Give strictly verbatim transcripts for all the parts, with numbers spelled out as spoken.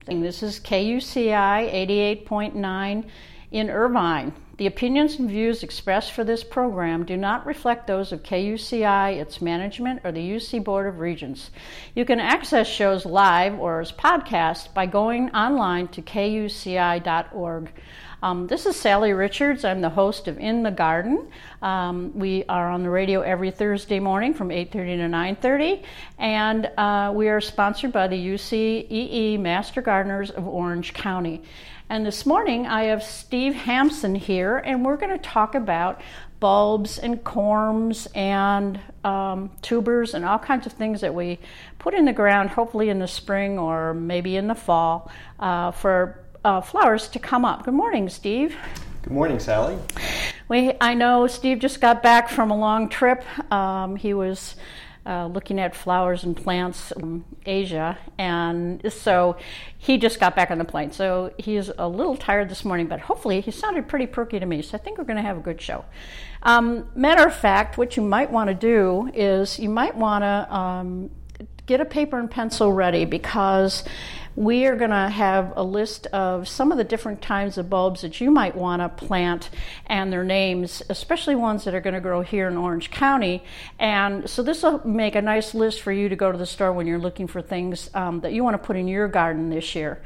This is K U C I eighty-eight point nine in Irvine. The opinions and views expressed for this program do not reflect those of K U C I, its management, or the U C Board of Regents. You can access shows live or as podcasts by going online to K U C I dot org. Um, this is Sally Richards. I'm the host of In the Garden. Um, we are on the radio every Thursday morning from eight thirty to nine thirty, and uh, we are sponsored by the U C E E Master Gardeners of Orange County. And this morning I have Steve Hampson here, and we're going to talk about bulbs and corms and um, tubers and all kinds of things that we put in the ground, hopefully in the spring or maybe in the fall, uh, for Uh, flowers to come up. Good morning, Steve. Good morning, Sally. We, I know Steve just got back from a long trip. Um, he was uh, looking at flowers and plants in Asia, and so he just got back on the plane. So he's a little tired this morning, but hopefully he sounded pretty perky to me, so I think we're going to have a good show. Um, matter of fact, what you might want to do is you might want to um, get a paper and pencil ready, because we are going to have a list of some of the different kinds of bulbs that you might want to plant and their names, especially ones that are going to grow here in Orange County. And so this will make a nice list for you to go to the store when you're looking for things um, that you want to put in your garden this year.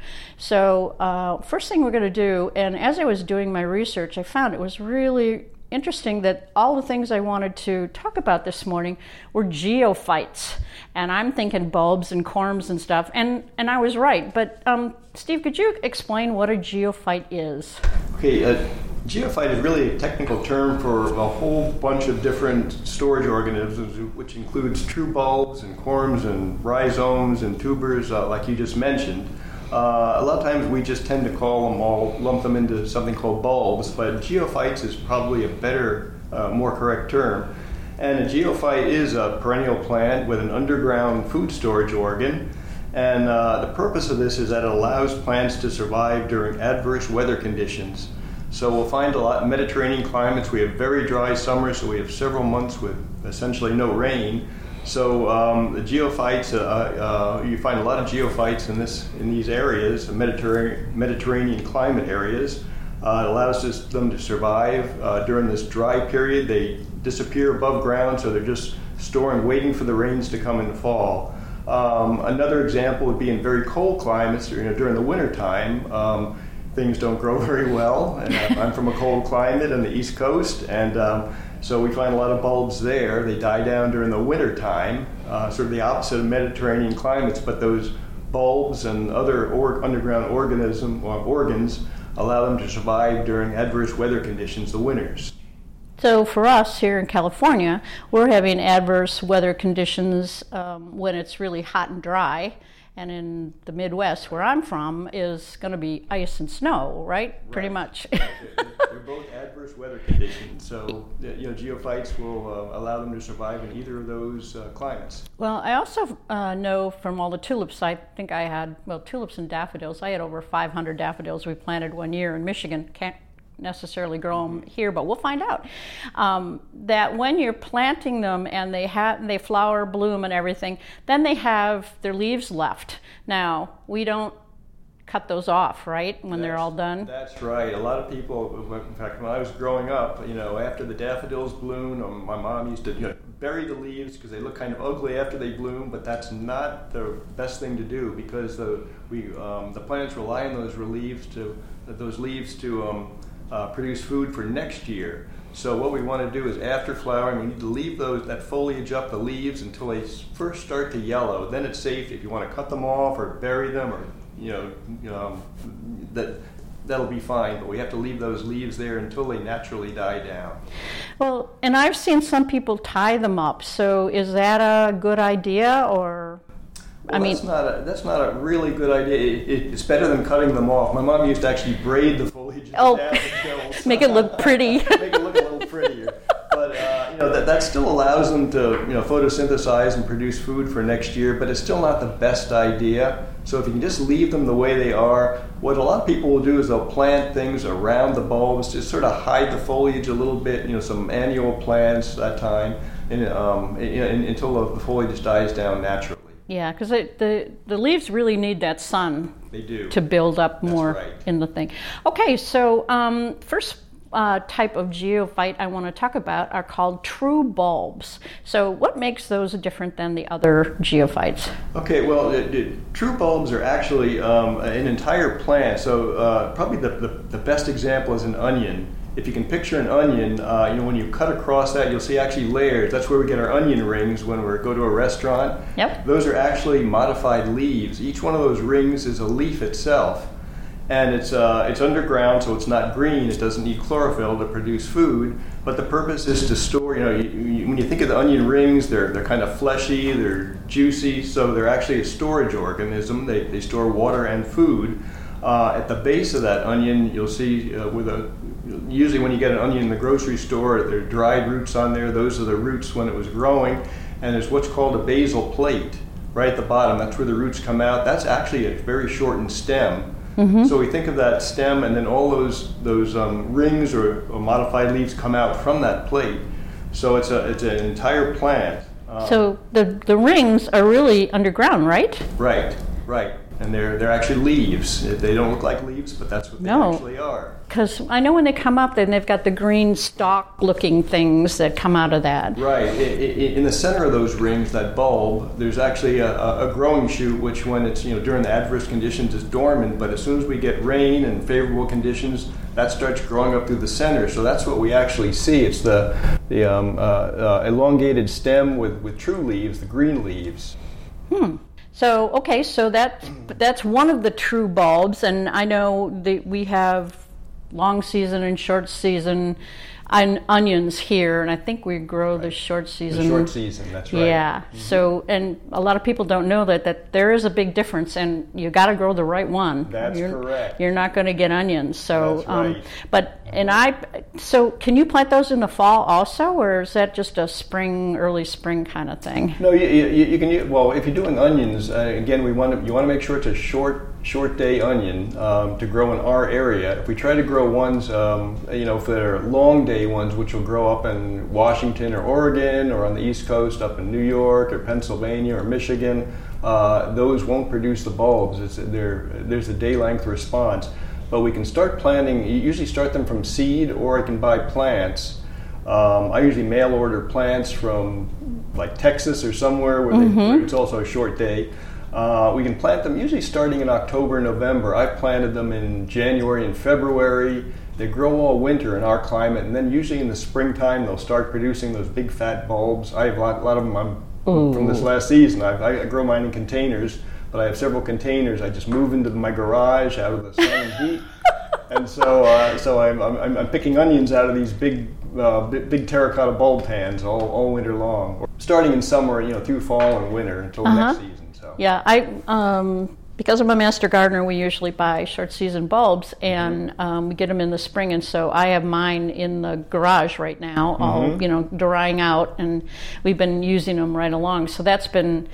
So uh, first thing we're going to do, and as I was doing my research, I found it was really interesting that all the things I wanted to talk about this morning were geophytes, and I'm thinking bulbs and corms and stuff, and and I was right. But um, Steve, could you explain what a geophyte is? Okay, a geophyte is really a technical term for a whole bunch of different storage organisms, which includes true bulbs and corms and rhizomes and tubers, uh, like you just mentioned. Uh, a lot of times we just tend to call them all, lump them into something called bulbs, but geophytes is probably a better, uh, more correct term. And a geophyte is a perennial plant with an underground food storage organ. And uh, the purpose of this is that it allows plants to survive during adverse weather conditions. So we'll find a lot in Mediterranean climates. We have very dry summers, so we have several months with essentially no rain. So um, the geophytes, uh, uh, you find a lot of geophytes in this in these areas, the Mediterranean, Mediterranean climate areas. Uh, it allows this, them to survive uh, during this dry period. They disappear above ground, so they're just storing, waiting for the rains to come in the fall. Um, another example would be in very cold climates. You know, during the winter time, um, things don't grow very well. And I'm from a cold climate on the East Coast, and um, so we find a lot of bulbs there. They die down during the winter time, uh, sort of the opposite of Mediterranean climates, but those bulbs and other or- underground organism or organs allow them to survive during adverse weather conditions, the winters. So for us here in California, we're having adverse weather conditions um, when it's really hot and dry. And in the Midwest, where I'm from, is going to be ice and snow, right? right. Pretty much. They're both adverse weather conditions, so you know geophytes will uh, allow them to survive in either of those uh, climates. Well, I also uh, know from all the tulips, I think I had, well, tulips and daffodils, I had over five hundred daffodils we planted one year in Michigan. Can't necessarily grow them here, but we'll find out. Um, that when you're planting them and they have they flower, bloom, and everything, then they have their leaves left. Now we don't cut those off, right? When that's, they're all done. That's right. A lot of people, in fact, when I was growing up, you know, after the daffodils bloom, um, my mom used to you know, bury the leaves because they look kind of ugly after they bloom. But that's not the best thing to do, because the we um, the plants rely on those leaves to those leaves to um, Uh, produce food for next year. So what we want to do is, after flowering, we need to leave those that foliage up, the leaves, until they first start to yellow. Then it's safe if you want to cut them off or bury them, or you know, you know that that'll be fine. But we have to leave those leaves there until they naturally die down. Well, and I've seen some people tie them up. So is that a good idea, or? Well, I mean, that's not a that's not a really good idea. It, it, it's better than cutting them off. My mom used to actually braid the foliage. Oh, daffodils. Make it look pretty. Make it look a little prettier. But uh, you know that that still allows them to you know photosynthesize and produce food for next year. But it's still not the best idea. So if you can just leave them the way they are, what a lot of people will do is they'll plant things around the bulbs to sort of hide the foliage a little bit. You know, some annual plants that time, and um, you know, until the foliage dies down naturally. Yeah, because the the leaves really need that sun. They do. To build up more right. in the thing. Okay, so um, first uh, type of geophyte I want to talk about are called true bulbs. So what makes those different than the other geophytes? Okay, well, it, it, true bulbs are actually um, an entire plant. So uh, probably the, the, the best example is an onion. If you can picture an onion, uh, you know, when you cut across that, you'll see actually layers. That's where we get our onion rings when we go to a restaurant. Yep. Those are actually modified leaves. Each one of those rings is a leaf itself. And it's uh, it's underground, so it's not green. It doesn't need chlorophyll to produce food. But the purpose is to store, you know, you, you, when you think of the onion rings, they're they're kind of fleshy, they're juicy, so they're actually a storage organism. They, they store water and food. Uh, at the base of that onion, you'll see uh, with a usually when you get an onion in the grocery store, there are dried roots on there. Those are the roots when it was growing. And there's what's called a basal plate right at the bottom. That's where the roots come out. That's actually a very shortened stem. Mm-hmm. So we think of that stem, and then all those those um, rings or, or modified leaves come out from that plate. So it's a it's an entire plant. Um, so the the rings are really underground, right? Right, right. And they're they're actually leaves. They don't look like leaves, but that's what they no. actually are. Because I know when they come up, then they've got the green stalk-looking things that come out of that. Right. In the center of those rings, that bulb, there's actually a, a growing shoot, which when it's, you know, during the adverse conditions is dormant, but as soon as we get rain and favorable conditions, that starts growing up through the center. So that's what we actually see. It's the, the um, uh, uh, elongated stem with, with true leaves, the green leaves. Hmm. So, okay, so that that's one of the true bulbs, and I know that we have long season and short season on onions here, and I think we grow right. the short season. The short season, that's right. Yeah. Mm-hmm. So, and a lot of people don't know that that there is a big difference, and you got to grow the right one. That's you're, correct. You're not going to get onions. So, that's right. um, but and I, so can you plant those in the fall also, or is that just a spring, early spring kind of thing? No, you, you, you can. Well, if you're doing onions, uh, again, we want to you want to make sure it's a short. short day onion um, to grow in our area. If we try to grow ones, um, you know, if they're long day ones, which will grow up in Washington or Oregon or on the East Coast up in New York or Pennsylvania or Michigan, uh, those won't produce the bulbs. It's, there's a day length response. But we can start planting, you usually start them from seed, or I can buy plants. Um, I usually mail order plants from like Texas or somewhere where, they, mm-hmm. where it's also a short day. Uh, we can plant them usually starting in October, November. I've planted them in January and February. They grow all winter in our climate, and then usually in the springtime they'll start producing those big fat bulbs. I have a lot, a lot of them I'm, from this last season. I, I grow mine in containers, but I have several containers. I just move into my garage out of the sun and heat, and so uh, so I'm, I'm, I'm picking onions out of these big uh, big, big terracotta bulb pans all, all winter long, starting in summer, you know, through fall and winter until uh-huh. next season. Yeah, I um, because I'm a master gardener, we usually buy short season bulbs, and mm-hmm. um, we get them in the spring, and so I have mine in the garage right now, mm-hmm. all you know, drying out, and we've been using them right along. So that's been.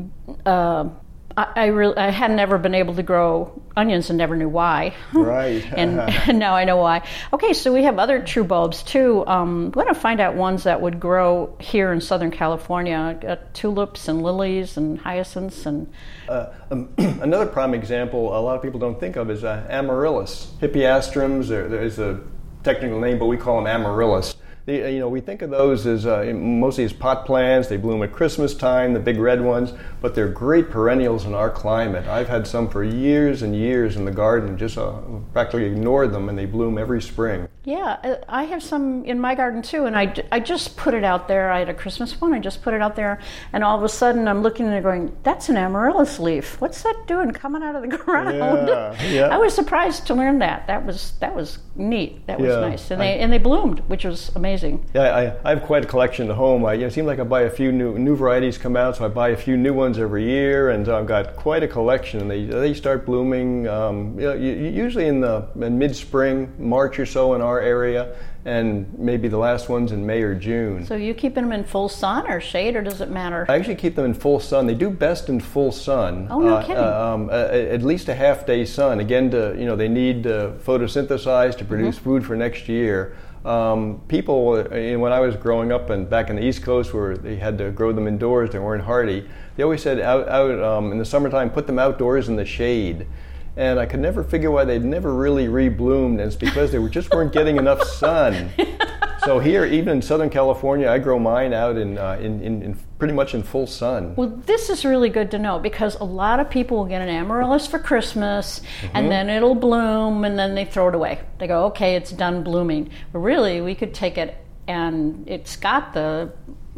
Uh, I, I really I had never been able to grow onions and never knew why. Right. and, and now I know why. Okay, so we have other true bulbs too. Um, we want to find out ones that would grow here in Southern California. Uh, tulips and lilies and hyacinths and. Uh, um, another prime example a lot of people don't think of is uh, amaryllis. Hippeastrums. There, there's a technical name, but we call them amaryllis. They, you know, we think of those as uh, mostly as pot plants. They bloom at Christmas time, the big red ones, but they're great perennials in our climate. I've had some for years and years in the garden, just uh, practically ignored them, and they bloom every spring. Yeah, I have some in my garden too, and I, I just put it out there. I had a Christmas one, I just put it out there, and all of a sudden I'm looking at it going, that's an amaryllis leaf. What's that doing coming out of the ground? Yeah, yeah. I was surprised to learn that. That was that was neat. That was yeah, nice. And I, they and they bloomed, which was amazing. Yeah, I, I have quite a collection at home. I, you know, it seems like I buy a few new new varieties come out, so I buy a few new ones every year, and I've got quite a collection. And they they start blooming um, you know, usually in the in mid-spring, March or so in our area, and maybe the last ones in May or June. So you keeping them in full sun or shade, or does it matter? I actually keep them in full sun. They do best in full sun. Oh, no uh, kidding. Uh, um, uh, at least a half day sun. Again, to you know, they need uh, photosynthesize to produce mm-hmm. food for next year. Um, people, you know, when I was growing up and back in the East Coast where they had to grow them indoors, they weren't hardy, they always said out, out um, in the summertime, put them outdoors in the shade. and I could never figure why they'd never really rebloomed, and it's because they were, just weren't getting enough sun. So here, even in Southern California, I grow mine out in, uh, in, in, in pretty much in full sun. Well, this is really good to know, because a lot of people will get an amaryllis for Christmas, mm-hmm. and then it'll bloom, and then they throw it away. They go, okay, it's done blooming. But really, we could take it, and it's got the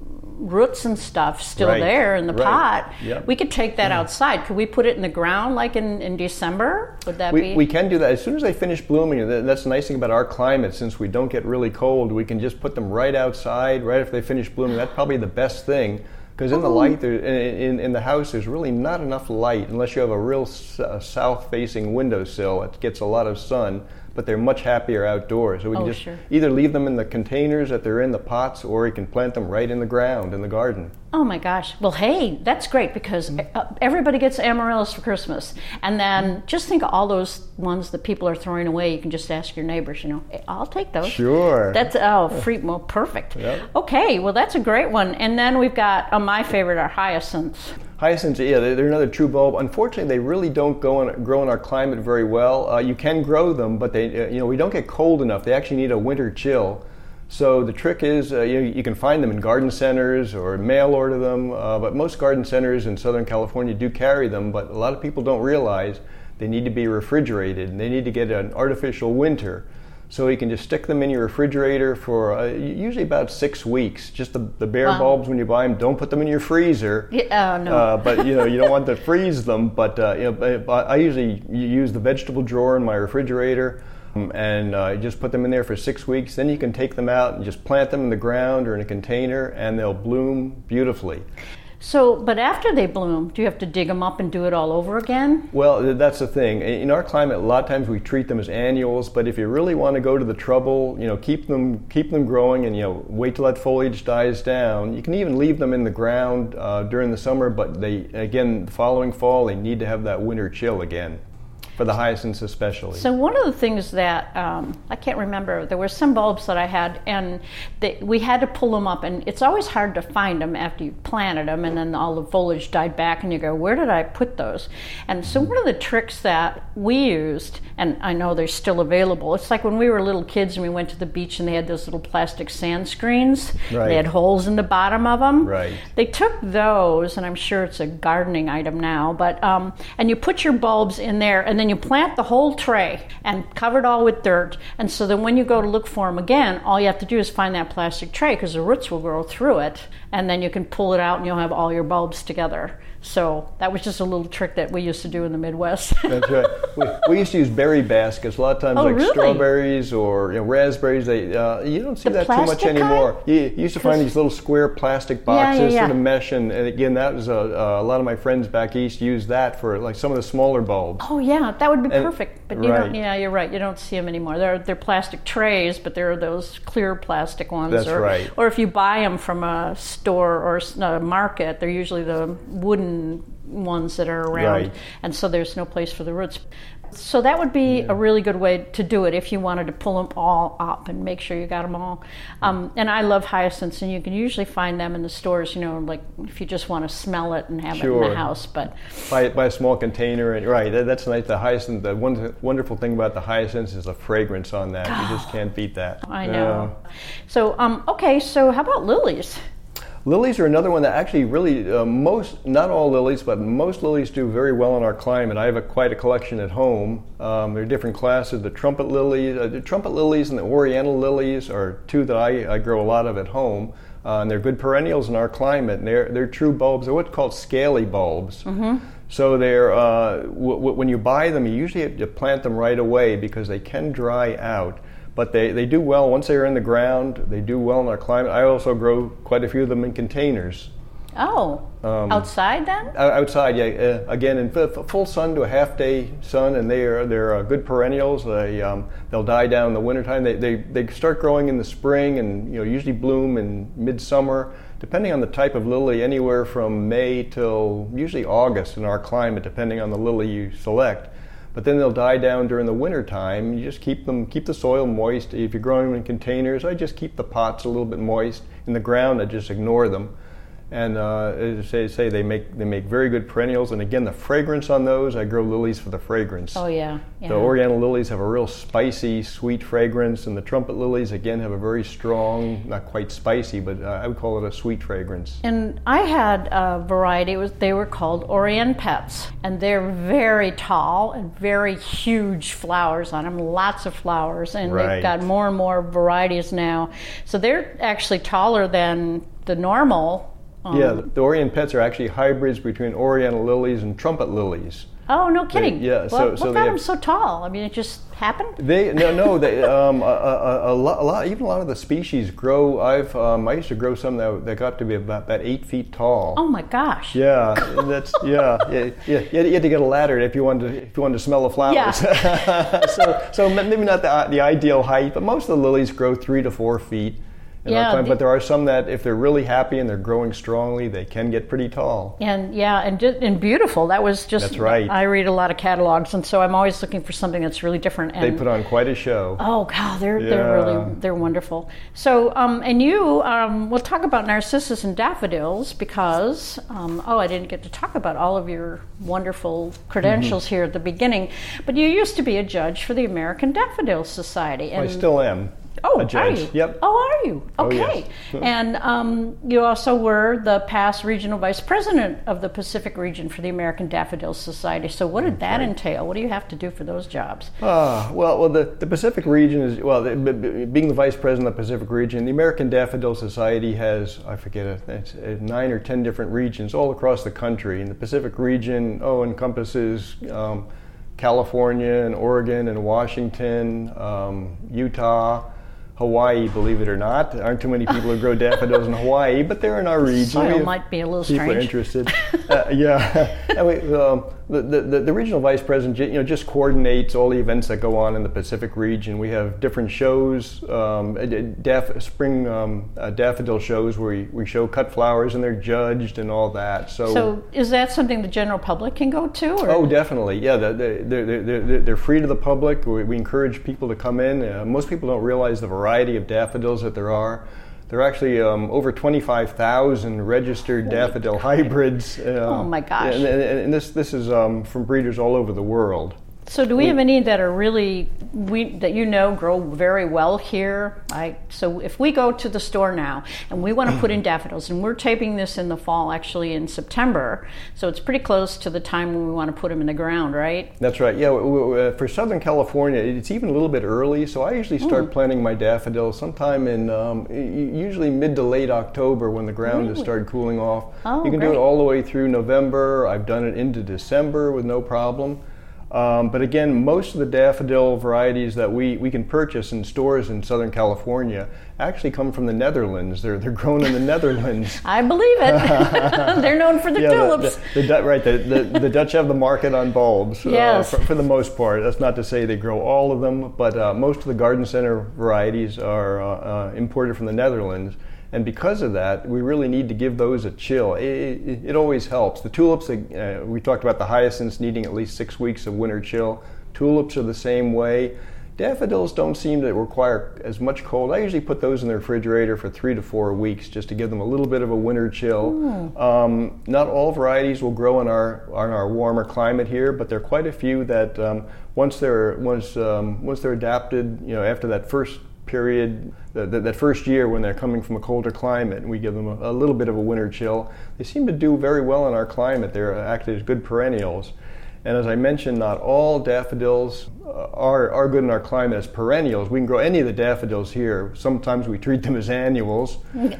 roots and stuff still right. there in the right. pot. Yep. We could take that outside. Could we put it in the ground like in, in December? Would that we, be? We can do that. As soon as they finish blooming, that's the nice thing about our climate, since we don't get really cold, we can just put them right outside, right after they finish blooming. That's probably the best thing, because in the light, there, in, in, in the house, there's really not enough light, unless you have a real s- uh, south-facing windowsill that gets a lot of sun. But they're much happier outdoors. So we can oh, just sure. either leave them in the containers that they're in, the pots, or you can plant them right in the ground in the garden. Oh my gosh. Well, hey, that's great, because everybody gets amaryllis for Christmas. And then just think of all those ones that people are throwing away. You can just ask your neighbors, you know, hey, I'll take those. Sure. That's, oh, free, well, perfect. Yep. Okay, well, that's a great one. And then we've got, uh, my favorite are hyacinths. Hyacinths, yeah, they're another true bulb. Unfortunately, they really don't go in, grow in our climate very well. Uh, you can grow them, but they, uh, you know, we don't get cold enough. They actually need a winter chill. So the trick is, uh, you know, you can find them in garden centers or mail order them. Uh, but most garden centers in Southern California do carry them. But a lot of people don't realize they need to be refrigerated, and they need to get an artificial winter. So you can just stick them in your refrigerator for uh, usually about six weeks. Just the, the bare wow. bulbs when you buy them. Don't put them in your freezer. Yeah, oh, no. Uh, but you know you don't want to freeze them. But uh, you know, I usually use the vegetable drawer in my refrigerator, um, and uh, just put them in there for six weeks. Then you can take them out and just plant them in the ground or in a container, and they'll bloom beautifully. So, but after they bloom, do you have to dig them up and do it all over again? Well, that's the thing. In our climate, a lot of times we treat them as annuals, but if you really want to go to the trouble, you know, keep them keep them growing, and you know, wait till that foliage dies down. You can even leave them in the ground uh, during the summer, but they, again, the following fall, they need to have that winter chill again. For the hyacinths especially. So one of the things that, um, I can't remember, there were some bulbs that I had, and they, we had to pull them up, and it's always hard to find them after you planted them, and then all the foliage died back, and you go, where did I put those? And so one of the tricks that we used, and I know they're still available, it's like when we were little kids and we went to the beach and they had those little plastic sand screens. Right. They had holes in the bottom of them. Right. They took those, and I'm sure it's a gardening item now, but um, and you put your bulbs in there, and then you plant the whole tray and cover it all with dirt. And so then when you go to look for them again, all you have to do is find that plastic tray, because the roots will grow through it, and then you can pull it out and you'll have all your bulbs together. So that was just a little trick that we used to do in the Midwest. That's right. We, we used to use berry baskets. A lot of times, oh, like really? strawberries or you know, raspberries, they uh, you don't see The that too much plastic anymore. kind? You, you used to find these little square plastic boxes, Yeah, yeah, yeah. sort of mesh, and, and again, that was a, a lot of my friends back east used that for like some of the smaller bulbs. Oh yeah, that would be And- perfect. But you right. don't. Yeah, you're right. You don't see them anymore. They're they're plastic trays, but there are those clear plastic ones. That's or, right. Or if you buy them from a store or s- a market, they're usually the wooden ones that are around, Right. and so there's no place for the roots. So that would be a really good way to do it if you wanted to pull them all up and make sure you got them all. Um, and I love hyacinths, and you can usually find them in the stores, you know, like if you just want to smell it and have it in Sure. the house. But Buy, buy a small container, and right, that, that's nice. The hyacinth, the one wonderful thing about the hyacinths is the fragrance on that. You just can't beat that. I know. So, um, okay, so how about lilies? Lilies are another one that actually really, uh, most, not all lilies, but most lilies do very well in our climate. I have a, quite a collection at home. Um, there are different classes. The trumpet lilies, uh, the trumpet lilies and the oriental lilies are two that I, I grow a lot of at home. Uh, and they're good perennials in our climate. And they're, they're true bulbs. They're what's called scaly bulbs. Mm-hmm. So they're, uh, w- w- when you buy them, you usually have to plant them right away because they can dry out. But they, they do well once they're in the ground. They do well in our climate. I also grow quite a few of them in containers. Oh, Um, outside then? O- Outside, yeah. Uh, again, in f- full sun to a half day sun, and they are they're uh, good perennials. They um, they'll die down in the wintertime. They, they they start growing in the spring, and you know usually bloom in midsummer. Depending on the type of lily, anywhere from May till usually August in our climate, depending on the lily you select. But then they'll die down during the winter time. You just keep them, keep the soil moist. If you're growing them in containers, I just keep the pots a little bit moist. In the ground, I just ignore them. And uh, as I say, they make they make very good perennials. And again, the fragrance on those, I grow lilies for the fragrance. Oh yeah, yeah. The Oriental lilies have a real spicy, sweet fragrance, and the trumpet lilies again have a very strong, not quite spicy, but uh, I would call it a sweet fragrance. And I had a variety. It was they were called Orient Pets, and they're very tall and very huge flowers on them. Lots of flowers, and Right. they've got more and more varieties now. So they're actually taller than the normal. Um, Yeah, the, the Orient Pets are actually hybrids between Oriental lilies and trumpet lilies. Oh, no kidding. They, yeah, Well, so- what so got they have- them so tall? I mean, it just happened? They no no they um, a, a, a, lot, a lot even a lot of the species grow. I've um, I used to grow some that, that got to be about, about eight feet tall. Oh my gosh. Yeah, that's yeah, yeah, yeah. You had, you had to get a ladder if you wanted to, if you wanted to smell the flowers. Yeah. so so maybe not the the ideal height, but most of the lilies grow three to four feet. in our Yeah, climate. the- But there are some that, if they're really happy and they're growing strongly, they can get pretty tall. And yeah, and ju- and beautiful. That was just. That's right. I read a lot of catalogs, and so I'm always looking for something that's really different. And They put on quite a show. oh god, they're they're Yeah. really they're wonderful. So um, and you um, we'll talk about narcissus and daffodils because um, oh I didn't get to talk about all of your wonderful credentials Mm-hmm. here at the beginning, but you used to be a judge for the American Daffodil Society. And I still am. Oh, a are judge. you? Yep. Oh, are you? Oh, Okay. yes. And um, you also were the past regional vice president of the Pacific region for the American Daffodil Society. So what did that entail? What do you have to do for those jobs? Ah, well, well, the, the Pacific region is, well, the, b- b- being the vice president of the Pacific region, the American Daffodil Society has, I forget, it, it's uh, nine or ten different regions all across the country. And the Pacific region, oh, encompasses um, California and Oregon and Washington, um, Utah, Hawaii, believe it or not. There aren't too many people who grow daffodils in Hawaii, but they're in our region. Soil We have- might be a little People are strange. interested. uh, yeah. And we, um, the, the, the regional vice president you know, just coordinates all the events that go on in the Pacific region. We have different shows, um, daff, spring um, uh, daffodil shows where we, we show cut flowers and they're judged and all that. So, So is that something the general public can go to? Or? oh, definitely. Yeah, they're, they're, they're, they're, they're free to the public. We, we encourage people to come in. Uh, most people don't realize the variety of daffodils that there are. There are actually um, over twenty-five thousand registered Holy daffodil God. hybrids. Uh, Oh, my gosh. And, and, and this this is um, from breeders all over the world. So do we have any that are really we that you know grow very well here? I so if we go to the store now and we want to put in daffodils, and we're taping this in the fall, actually in September, so it's pretty close to the time when we want to put them in the ground, right? That's right. Yeah, w- w- uh, for Southern California, it's even a little bit early. So I usually start Mm. planting my daffodils sometime in um, y- usually mid to late October when the ground has Really? started cooling off. Oh, you can do great. it all the way through November. I've done it into December with no problem. Um, but again, most of the daffodil varieties that we, we can purchase in stores in Southern California actually come from the Netherlands. They're they're grown in the Netherlands. I believe it. They're known for the Yeah, the- tulips. The, the, Du- right, the, the, the Dutch have the market on bulbs Yes. uh, for, for the most part. That's not to say they grow all of them, but uh, most of the garden center varieties are uh, uh, imported from the Netherlands. And because of that, we really need to give those a chill. It, it, it always helps. The tulips, uh, we talked about the hyacinths needing at least six weeks of winter chill. Tulips are the same way. Daffodils don't seem to require as much cold. I usually put those in the refrigerator for three to four weeks just to give them a little bit of a winter chill. Mm. Um, not all varieties will grow in our on our warmer climate here, but there are quite a few that um, once they're once um, once they're adapted, you know, after that first period, that, that first year when they're coming from a colder climate, and we give them a, a little bit of a winter chill, they seem to do very well in our climate. They're actually as good perennials. And as I mentioned, not all daffodils uh, are, are good in our climate as perennials. We can grow any of the daffodils here. Sometimes we treat them as annuals.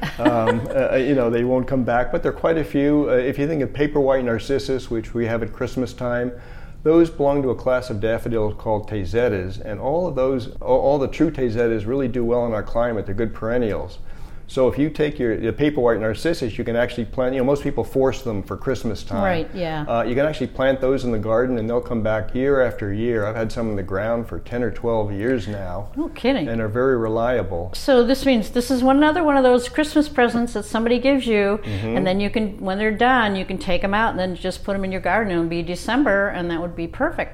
um, uh, you know, they won't come back, but there are quite a few. Uh, if you think of paper white narcissus, which we have at Christmas time, those belong to a class of daffodils called Tazetas, and all of those, all, all the true Tazetas really do well in our climate. They're good perennials. So if you take your, your paper white narcissus, you can actually plant, you know, most people force them for Christmas time. Right, yeah. Uh, you can actually plant those in the garden and they'll come back year after year. I've had some in the ground for ten or twelve years now. No kidding. And are very reliable. So this means this is one another one of those Christmas presents that somebody gives you, Mm-hmm. and then you can, when they're done, you can take them out and then just put them in your garden. It'll be December, and that would be perfect.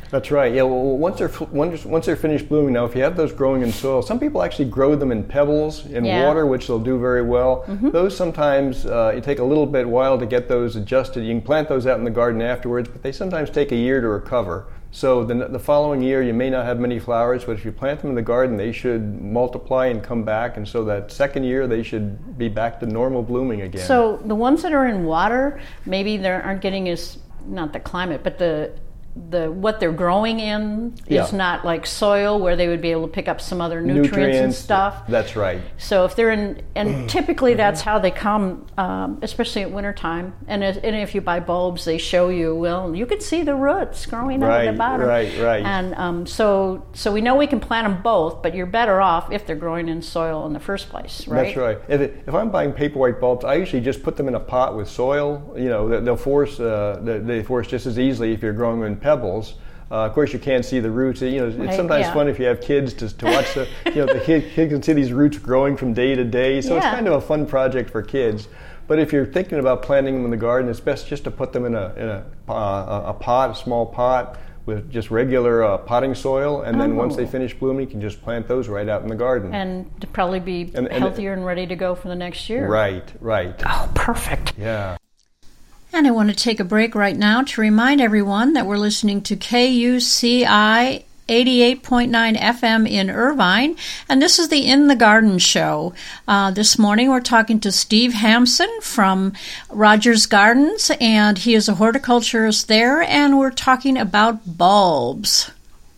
That's right. Yeah. Well, once they're once once they're finished blooming, now if you have those growing in soil, some people actually grow them in pebbles in yeah. water, which they'll do very well. Mm-hmm. Those sometimes uh, it take a little bit while to get those adjusted. You can plant those out in the garden afterwards, but they sometimes take a year to recover. So the, the following year you may not have many flowers, but if you plant them in the garden, they should multiply and come back, and so that second year they should be back to normal blooming again. So the ones that are in water, maybe they aren't getting as, not the climate, but the the what they're growing in yeah. is not like soil where they would be able to pick up some other nutrients, nutrients and stuff. That's right. So if they're in, and typically that's how they come, um, especially at wintertime. And, as, and if you buy bulbs, they show you, well, you can see the roots growing right, out of the bottom. Right, right, And um, so so we know we can plant them both, but you're better off if they're growing in soil in the first place, right? That's right. If, it, if I'm buying paper white bulbs, I usually just put them in a pot with soil. You know, they'll force, uh, they force just as easily if you're growing them in pebbles. Uh, of course, you can't see the roots. You know, it's right, sometimes yeah. fun if you have kids to, to watch the. You know, the kid, kid can see these roots growing from day to day. So yeah. it's kind of a fun project for kids. But if you're thinking about planting them in the garden, it's best just to put them in a in a, uh, a pot, a small pot with just regular uh, potting soil, and then oh. once they finish blooming, you can just plant those right out in the garden. And to probably be and, and healthier and ready to go for the next year. Right, right. Oh, perfect. Yeah. And I want to take a break right now to remind everyone that we're listening to K U C I eighty-eight point nine F M in Irvine, and this is the In the Garden show. Uh, this morning we're talking to Steve Hampson from Rogers Gardens, and he is a horticulturist there, and we're talking about bulbs.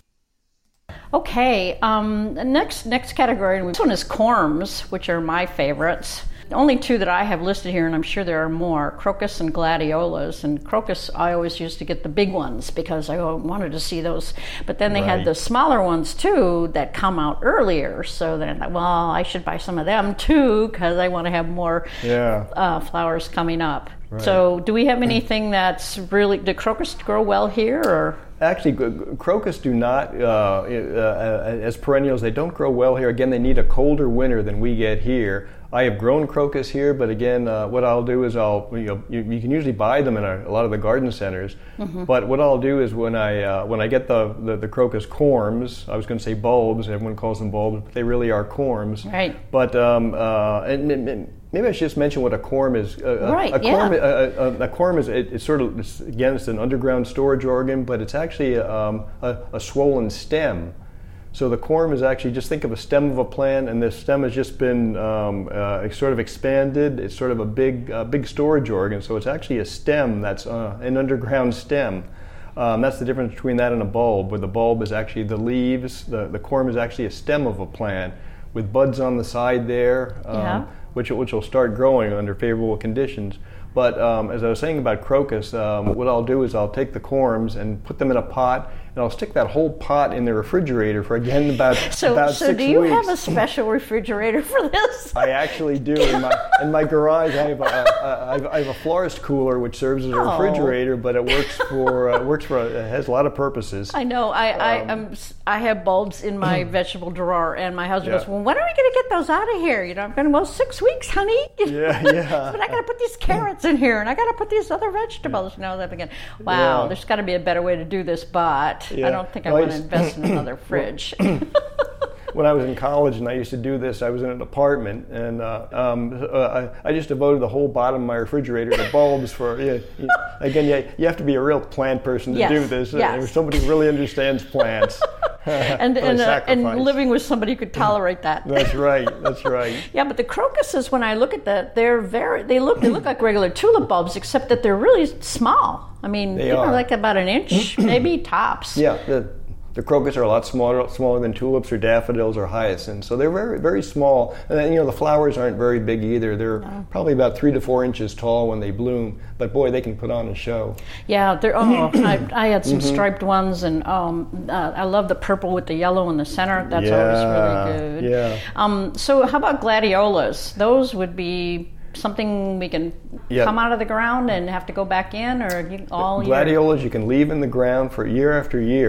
Okay, um, next next category, this one is corms, which are my favorites. The only two that I have listed here, and I'm sure there are more, crocus and gladiolas. And crocus, I always used to get the big ones because I wanted to see those. But then they right. had the smaller ones too that come out earlier. So then I thought, well, I should buy some of them too because I want to have more yeah. uh, flowers coming up. Right. So do we have anything that's really, do crocus grow well here? Or? Actually, crocus do not, uh, uh, as perennials, they don't grow well here. Again, they need a colder winter than we get here. I have grown crocus here, but again, uh, what I'll do is I'll, you know, you, you can usually buy them in a, a lot of the garden centers, mm-hmm. but what I'll do is when I uh, when I get the, the, the crocus corms, I was going to say bulbs, everyone calls them bulbs, but they really are corms. Right. But, um, uh, and, and maybe I should just mention what a corm is. Uh, right, a, a corm, yeah. a, a, a corm is, it, it's sort of, it's, again, it's an underground storage organ, but it's actually um, a, a swollen stem. So the corm is actually, just think of a stem of a plant, and this stem has just been um, uh, sort of expanded. It's sort of a big, uh, big storage organ. So it's actually a stem that's uh, an underground stem. Um, that's the difference between that and a bulb, where the bulb is actually the leaves. The, the corm is actually a stem of a plant with buds on the side there, um, yeah. which, which will start growing under favorable conditions. But um, as I was saying about crocus, um, what I'll do is I'll take the corms and put them in a pot, and I'll stick that whole pot in the refrigerator for, again, about, so, about so six weeks. So do you have a special refrigerator for this? I actually do. In my, in my garage, I have, a, a, I have, I have a florist cooler, which serves as a oh. refrigerator, but it works for, uh, works for it has a lot of purposes. I know. I, I, um, I'm, I have bulbs in my vegetable drawer, and my husband yeah. goes, well, when are we going to get those out of here? You know, I'm going, well, six weeks, honey. Yeah, yeah. But I got to put these carrots in here, and I got to put these other vegetables. You know, that again. Wow, yeah. there's got to be a better way to do this, but yeah. I don't think I well, want to invest in another fridge. When I was in college and I used to do this, I was in an apartment, and uh, um, uh, I, I just devoted the whole bottom of my refrigerator to bulbs for, you know, again, you, you have to be a real plant person to yes. do this. Yes. Uh, somebody who really understands plants. and and, uh, and living with somebody who could tolerate that. That's right, that's right. Yeah, but the crocuses, when I look at that, they're very, they look, they look like regular tulip bulbs, except that they're really small. I mean, they you know, are. like about an inch, maybe tops. Yeah, the, the crocus are a lot smaller, smaller than tulips or daffodils or hyacinths, so they're very, very small. And then, you know, the flowers aren't very big either. They're no. probably about three to four inches tall when they bloom. But boy, they can put on a show. Yeah, they're. Oh, I, I had some mm-hmm. striped ones, and um, uh, I love the purple with the yellow in the center. That's yeah, always really good. Yeah. Um. So, how about gladiolas? Those would be something we can yep. come out of the ground and have to go back in, or you, all gladiolas year? You can leave in the ground for year after year.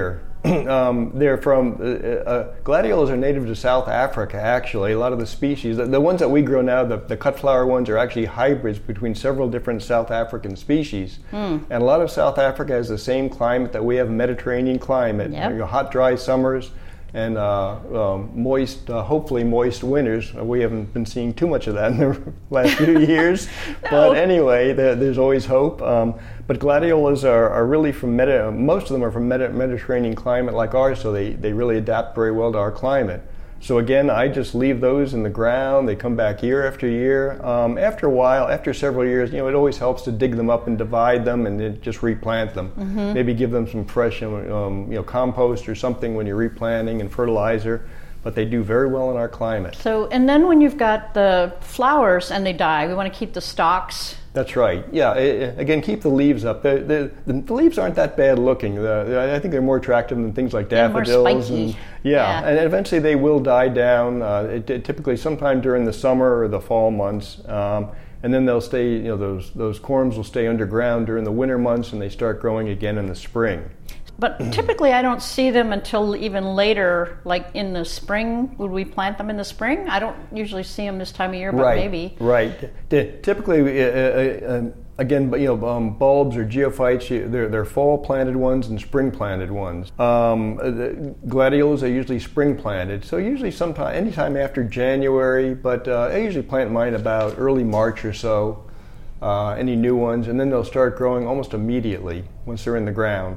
um, they're from, uh, uh, gladiolas are native to South Africa, actually. A lot of the species, the, the ones that we grow now, the, the cut flower ones, are actually hybrids between several different South African species. Mm. And a lot of South Africa has the same climate that we have, Mediterranean climate. Yep. You know, hot, dry summers and uh, um, moist, uh, hopefully moist winters. We haven't been seeing too much of that in the last few years. No. But anyway, there, there's always hope. Um, but gladiolas are, are really from, Medi- most of them are from Medi- Mediterranean climate like ours, so they, they really adapt very well to our climate. So again, I just leave those in the ground. They come back year after year. Um, after a while, after several years, you know, it always helps to dig them up and divide them and then just replant them. Mm-hmm. Maybe give them some fresh, um, you know, compost or something when you're replanting and fertilizer. But they do very well in our climate. So, and then when you've got the flowers and they die, we want to keep the stalks. That's right. Yeah. It, again, keep the leaves up. The, the, the leaves aren't that bad looking. The, I think they're more attractive than things like daffodils. More spiky. And, yeah, yeah. And eventually they will die down. Uh, it, it, typically, sometime during the summer or the fall months, um, and then they'll stay. You know, those those corms will stay underground during the winter months, and they start growing again in the spring. But typically I don't see them until even later, like in the spring. Would we plant them in the spring? I don't usually see them this time of year, but right, maybe. Right. Typically, uh, uh, again, you know, um, bulbs or geophytes, they're, they're fall planted ones and spring planted ones. Um, the gladiolas are usually spring planted, so usually sometime, anytime after January, but uh, I usually plant mine about early March or so, uh, any new ones, and then they'll start growing almost immediately once they're in the ground.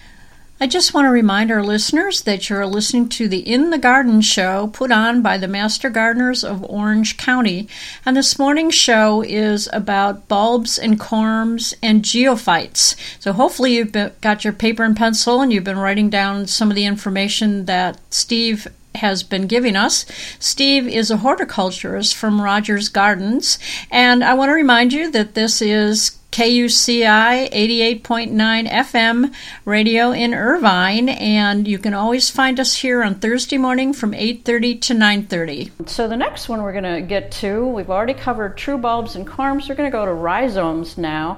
I just want to remind our listeners that you're listening to the In the Garden show put on by the Master Gardeners of Orange County. And this morning's show is about bulbs and corms and geophytes. So hopefully you've been, got your paper and pencil and you've been writing down some of the information that Steve has been giving us. Steve is a horticulturist from Rogers Gardens. And I want to remind you that this is K U C I eighty-eight point nine F M radio in Irvine, and you can always find us here on Thursday morning from eight thirty to nine thirty. So the next one we're going to get to, we've already covered true bulbs and corms. We're going to go to rhizomes now,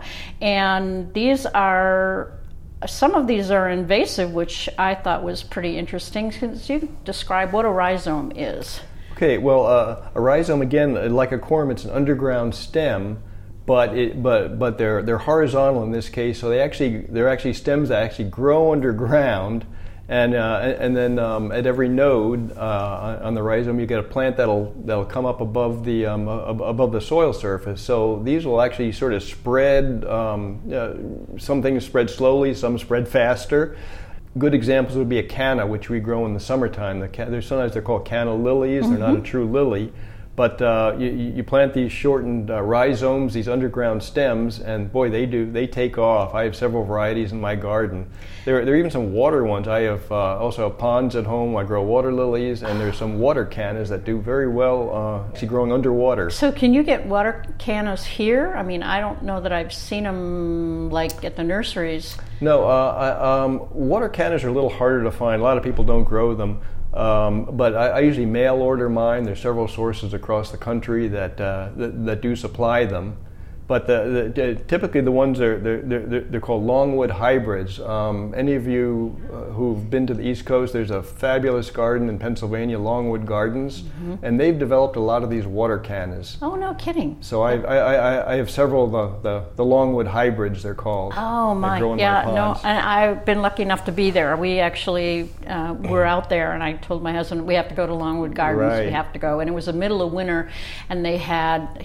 and these are, some of these are invasive, which I thought was pretty interesting. Can you describe what a rhizome is? Okay, well, uh, a rhizome, again, like a corm, it's an underground stem. But it, but but they're they're horizontal in this case, so they actually they're actually stems that actually grow underground, and uh, and then um, at every node uh, on the rhizome you get a plant that'll that'll come up above the um, above the soil surface. So these will actually sort of spread. Um, uh, some things spread slowly, some spread faster. Good examples would be a canna, which we grow in the summertime. The can, there's sometimes they're called canna lilies. Mm-hmm. They're not a true lily. But uh, you, you plant these shortened uh, rhizomes, these underground stems, and boy, they do, they take off. I have several varieties in my garden. There, there are even some water ones. I have uh, also have ponds at home. I grow water lilies, and there's some water cannas that do very well, uh, actually growing underwater. So can you get water cannas here? I mean, I don't know that I've seen them like at the nurseries. No, uh, I, um, water cannas are a little harder to find. A lot of people don't grow them. Um, but I, I usually mail order mine. There's several sources across the country that uh, that, that do supply them. But the, the, typically the ones are they're, they're, they're called longwood hybrids. Um, any of you uh, who've been to the East Coast, there's a fabulous garden in Pennsylvania, Longwood Gardens, mm-hmm. and they've developed a lot of these water cannas. Oh, no kidding! So I I, I, I have several of the, the, the longwood hybrids, they're called. Oh my, yeah, my no, and I've been lucky enough to be there. We actually uh, were out there, and I told my husband we have to go to Longwood Gardens. Right. We have to go, and it was the middle of winter, and they had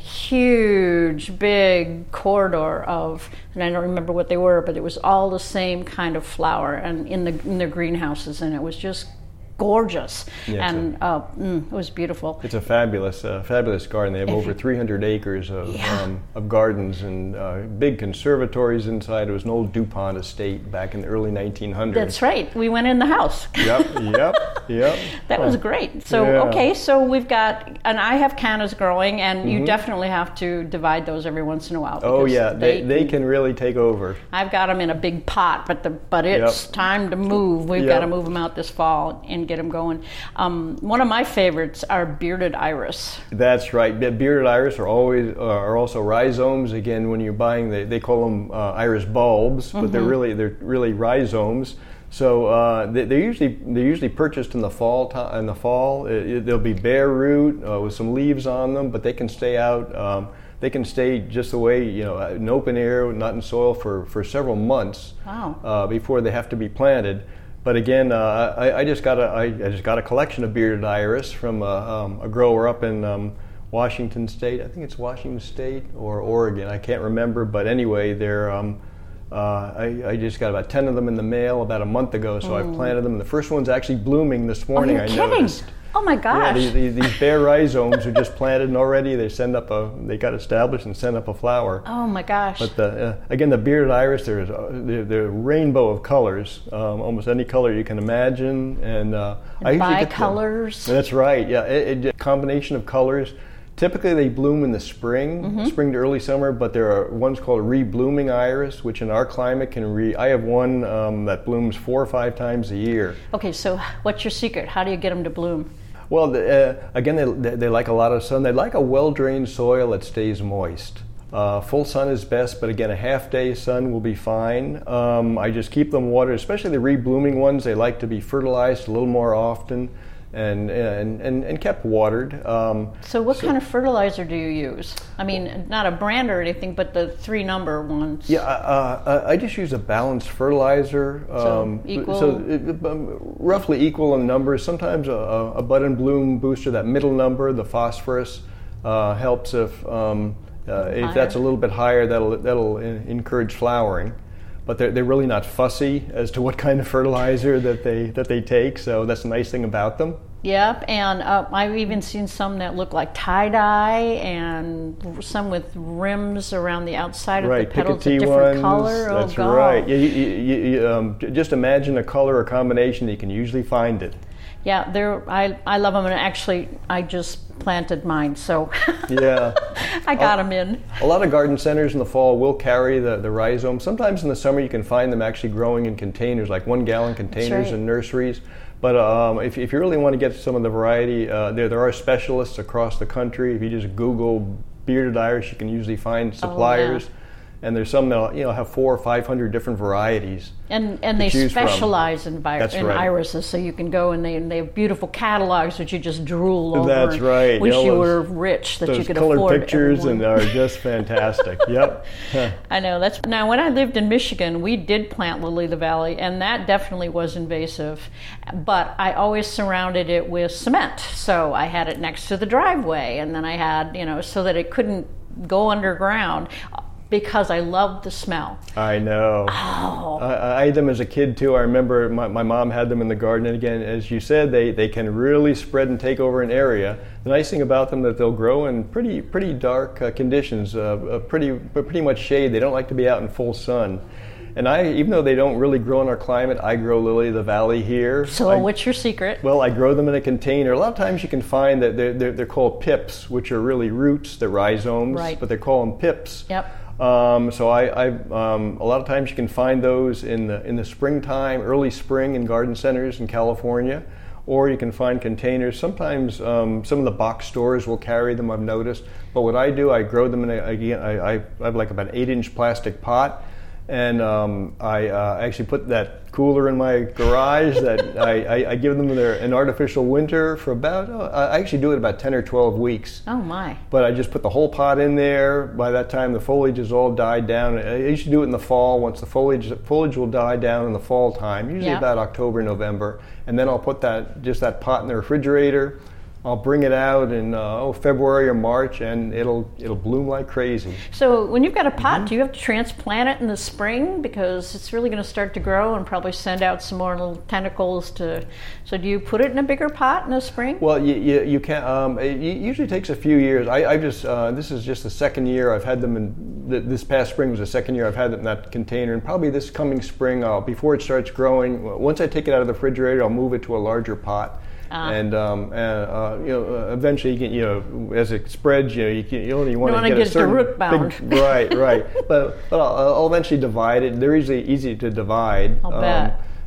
huge, big. Big corridor of, and I don't remember what they were, but it was all the same kind of flower, and in the in their greenhouses, and it was just gorgeous, yeah, and a, uh, mm, it was beautiful. It's a fabulous, uh, fabulous garden. They have if over three hundred acres of yeah. um, of gardens and uh, big conservatories inside. It was an old DuPont estate back in the early nineteen hundreds. That's right. We went in the house. Yep, yep, yep. That was great. So yeah. okay, so we've got, and I have cannas growing, and mm-hmm. you definitely have to divide those every once in a while. Oh yeah, they they can really take over. I've got them in a big pot, but the but it's yep. time to move. We've yep. got to move them out this fall and get them going. Um, one of my favorites are bearded iris. That's right. Bearded iris are always uh, are also rhizomes. Again, when you're buying, they, they call them uh, iris bulbs, but mm-hmm. they're really they're really rhizomes. So uh, they, they're usually they're usually purchased in the fall. In the fall, it, it, they'll be bare root uh, with some leaves on them, but they can stay out. Um, they can stay just the way, you know, in open air, not in soil, for, for several months. Wow. uh, before they have to be planted. But again, uh, I, I just got a I, I just got a collection of bearded iris from a, um, a grower up in um, Washington State. I think it's Washington State or Oregon. I can't remember. But anyway, they're. Um, Uh, I, I just got about ten of them in the mail about a month ago, so mm. I planted them. The first one's actually blooming this morning. Oh, you're I kidding. noticed. Oh my gosh! Yeah, these, these, these bare rhizomes are just planted and already they send up a. They got established and send up a flower. Oh my gosh! But the, uh, again, the bearded iris, there's a, they're, they're a rainbow of colors, um, almost any color you can imagine, and uh, and I usually get bicolors. them. That's right. Yeah, it, it, a combination of colors. Typically, they bloom in the spring, mm-hmm. spring to early summer. But there are ones called reblooming iris, which in our climate can re. I have one um, that blooms four or five times a year. Okay, so what's your secret? How do you get them to bloom? Well, the, uh, again, they, they like a lot of sun. They like a well-drained soil that stays moist. Uh, full sun is best, but again, a half-day sun will be fine. Um, I just keep them watered, especially the reblooming ones. They like to be fertilized a little more often. And, and and and kept watered. Um, so what so, kind of fertilizer do you use? I mean, not a brand or anything, but the three number ones. Yeah, uh, I just use a balanced fertilizer. Um, so equal? So it, um, roughly equal in numbers. Sometimes a, a bud and bloom booster, that middle number, the phosphorus, uh, helps if um, uh, if that's a little bit higher, that'll that'll encourage flowering. But they're, they're really not fussy as to what kind of fertilizer that they that they take, so that's the nice thing about them. Yep, and uh, I've even seen some that look like tie-dye and some with rims around the outside of right, the petals, Piketty a different ones, color. That's oh, God. right. You, you, you, um, just imagine a color or combination, you can usually find it. Yeah, they're, I, I love them, and actually I just planted mine, so yeah, I got them in. A lot of garden centers in the fall will carry the, the rhizome. Sometimes in the summer you can find them actually growing in containers, like one gallon containers right. in nurseries. But um, if, if you really want to get some of the variety, uh, there, there are specialists across the country. If you just Google bearded iris, you can usually find suppliers. Oh, yeah. And there's some that you know have four or five hundred different varieties. And and they specialize from. in, vi- in right. irises, so you can go and they and they have beautiful catalogs that you just drool over. That's right. Wish you, know, you those, were rich that those you could colored afford pictures everyone. and are just fantastic. Yep. I know that's now. When I lived in Michigan, we did plant lily of the valley, and that definitely was invasive. But I always surrounded it with cement, so I had it next to the driveway, and then I had you know so that it couldn't go underground. Because I loved the smell. I know. Oh. I, I ate them as a kid too. I remember my, my mom had them in the garden. And again, as you said, they, they can really spread and take over an area. The nice thing about them is that they'll grow in pretty pretty dark uh, conditions, uh, uh, pretty pretty much shade. They don't like to be out in full sun. And I, even though they don't really grow in our climate, I grow lily of the valley here. So I, what's your secret? Well, I grow them in a container. A lot of times you can find that they're, they're, they're called pips, which are really roots, they're rhizomes, right. but they call them pips. Yep. Um, so I, I um, a lot of times you can find those in the in the springtime, early spring in garden centers in California, or you can find containers. Sometimes um, some of the box stores will carry them, I've noticed. But what I do, I grow them in a, again, I, I have like about an eight inch plastic pot, and um, I uh, actually put that cooler in my garage that I, I, I give them their, an artificial winter for about, oh, I actually do it about ten or twelve weeks. Oh my. But I just put the whole pot in there. By that time the foliage has all died down. I usually do it in the fall once the foliage foliage will die down in the fall time, usually yeah. about October, November. And then I'll put that just that pot in the refrigerator. I'll bring it out in uh, oh, February or March, and it'll it'll bloom like crazy. So when you've got a pot, mm-hmm. do you have to transplant it in the spring because it's really going to start to grow and probably send out some more little tentacles to? So do you put it in a bigger pot in the spring? Well, you you, you can. Um, it usually takes a few years. I, I just uh, this is just the second year I've had them in. This past spring was the second year I've had them in that container, and probably this coming spring, uh, before it starts growing, once I take it out of the refrigerator, I'll move it to a larger pot. Uh, and um, and uh, you know, uh, eventually, you can, you know, as it spreads, you know, you can, you only want to get, get a certain root bound. Big, right, right. But but I'll, I'll eventually divide it. They're easily easy to divide. I'll um, bet.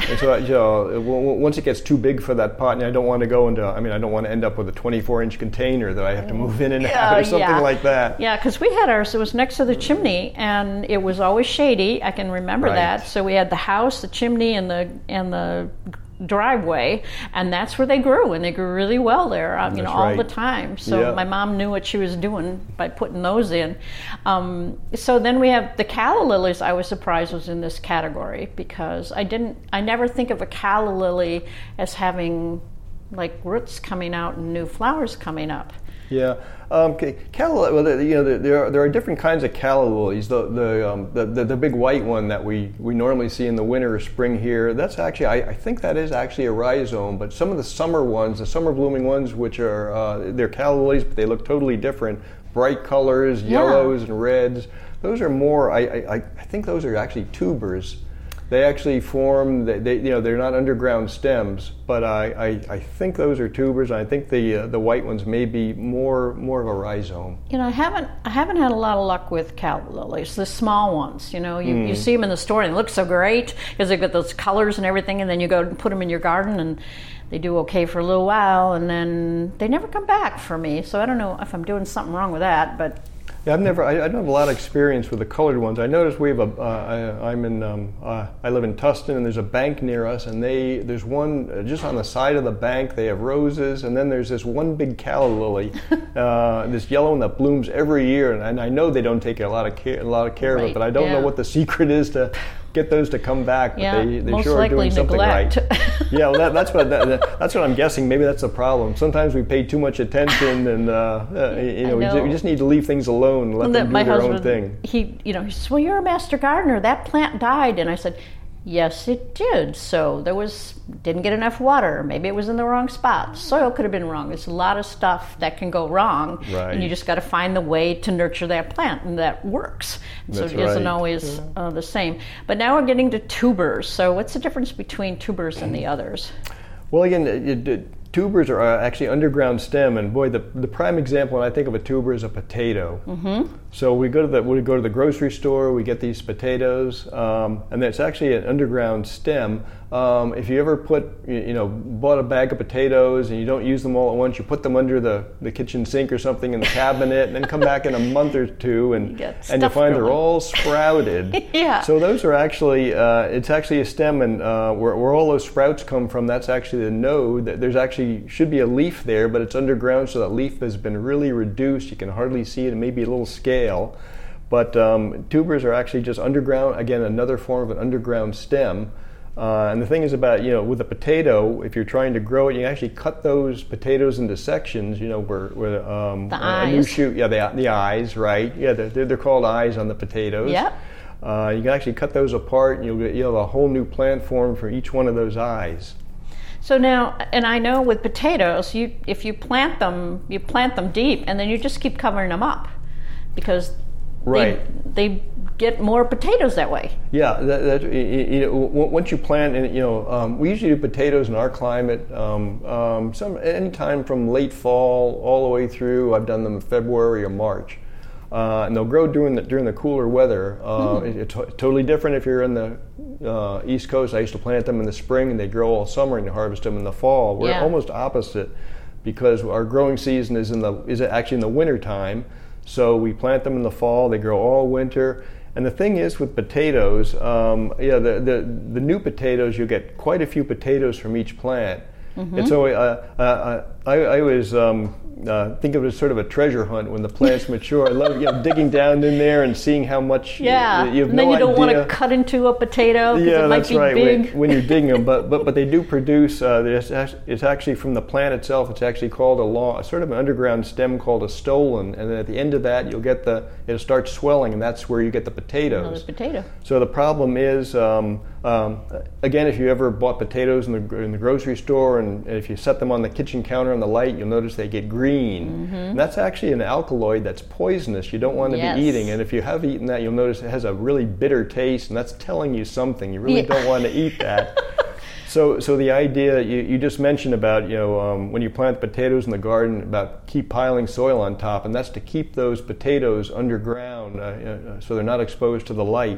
And so, you know, once it gets too big for that pot, and I don't want to go into, I mean, I don't want to end up with a twenty-four inch container that I have to move in and out or something yeah. like that. Yeah, because we had ours, it was next to the chimney, and it was always shady. I can remember Right. that. So we had the house, the chimney, and the and the driveway, and that's where they grew, and they grew really well there, um, you know, That's all right. the time. So Yeah. my mom knew what she was doing by putting those in. Um, so then we have the calla lilies. I was surprised was in this category because I didn't, I never think of a calla lily as having like roots coming out and new flowers coming up. Yeah, um, okay. Calla, well, you know, there are there are different kinds of calla lilies. The the, um, the the the big white one that we, we normally see in the winter or spring here. That's actually, I, I think that is actually a rhizome. But some of the summer ones, the summer blooming ones, which are uh, they're calla lilies, but they look totally different. Bright colors, Yeah. yellows and reds. Those are more. I I, I think those are actually tubers. They actually form. They, they you know they're not underground stems, but I, I, I think those are tubers. And I think the uh, the white ones may be more more of a rhizome. You know, I haven't I haven't had a lot of luck with calla lilies, the small ones. You know, you, Mm. you see them in the store and they look so great because they've got those colors and everything, and then you go and put them in your garden and they do okay for a little while, and then they never come back for me. So I don't know if I'm doing something wrong with that, but. Yeah, I've never. I, I don't have a lot of experience with the colored ones. I noticed we have a. Uh, I, I'm in. Um, uh, I live in Tustin, and there's a bank near us, and they there's one uh, just on the side of the bank. They have roses, and then there's this one big calla lily, uh, this yellow one that blooms every year. And, and I know they don't take a lot of care, a lot of care of Right, it, but I don't yeah. know what the secret is to get those to come back. But Yeah, they, they most sure are likely doing something neglect. right. Yeah, well, that, that's what that, that's what I'm guessing. Maybe that's the problem. Sometimes we pay too much attention, and uh, uh, you know, we know. ju- we just need to leave things alone and let Well, them that do my their own husband, thing. he, you know, he says, "Well, you're a master gardener. That plant died," and I said, "Yes, it did. So there was didn't get enough water. Maybe it was in the wrong spot. Soil could have been wrong. There's a lot of stuff that can go wrong, Right. and you just got to find the way to nurture that plant, and that works. And so That's it isn't right. always uh, the same. But now we're getting to tubers. So what's the difference between tubers and the others? Well, again, it, it, tubers are uh, actually underground stem, and boy, the the prime example when I think of a tuber is a potato. Mm-hmm. So we go to the we go to the grocery store, we get these potatoes, um, and it's actually an underground stem. Um, if you ever put, you, you know, bought a bag of potatoes and you don't use them all at once, you put them under the, the kitchen sink or something in the cabinet, and then come back in a month or two, and You get and you stuff find they're growing. all sprouted. Yeah. So those are actually, uh, it's actually a stem, and uh, where, where all those sprouts come from, that's actually the node. There's actually, should be a leaf there, but it's underground, so that leaf has been really reduced. You can hardly see it, and maybe a little scale. But um, tubers are actually just underground, again, another form of an underground stem. Uh, and the thing is about, you know, with a potato, if you're trying to grow it, you actually cut those potatoes into sections, you know, where, where um, The a new eyes. shoot, yeah, the, the eyes, right? Yeah, they're, they're called eyes on the potatoes. Yep. Uh, you can actually cut those apart, and you'll get you'll have a whole new plant form for each one of those eyes. So now, and I know with potatoes, you if you plant them, you plant them deep, and then you just keep covering them up because Right. they, they get more potatoes that way. Yeah, that, that, you you know, w- once you plant, and you know, um, we usually do potatoes in our climate. Um, um, some anytime from late fall all the way through. I've done them in February or March, uh, and they'll grow during the during the cooler weather. Uh, Hmm. it- it's to- totally different if you're in the uh, East Coast. I used to plant them in the spring, and they grow all summer, and you harvest them in the fall. We're Yeah. almost opposite, because our growing season is in the is actually in the winter time. So we plant them in the fall. They grow all winter. And the thing is with potatoes, um, yeah, the, the the new potatoes, you get quite a few potatoes from each plant. Mm-hmm. And so uh, uh, I, I always um, uh, think of it as sort of a treasure hunt when the plants mature. I love, you know, digging down in there and seeing how much. Yeah, you, you have and then no you don't want idea. to cut into a potato because Yeah, it might that's be right. big. When, when you're digging them, but but but they do produce. Uh, there's act- it's actually from the plant itself. It's actually called a long, sort of an underground stem called a stolon, and then at the end of that, you'll get the. It'll start swelling, and that's where you get the potatoes. Another potato. So the problem is, um, um, again, if you ever bought potatoes in the in the grocery store, and if you set them on the kitchen counter on the light, you'll notice they get green. Mm-hmm. And that's actually an alkaloid that's poisonous. You don't want to Yes. be eating, and if you have eaten that, you'll notice it has a really bitter taste, and that's telling you something. You really Yeah. don't want to eat that. So, so the idea you, you just mentioned about, you know, um, when you plant potatoes in the garden, about keep piling soil on top, and that's to keep those potatoes underground, uh, uh, so they're not exposed to the light.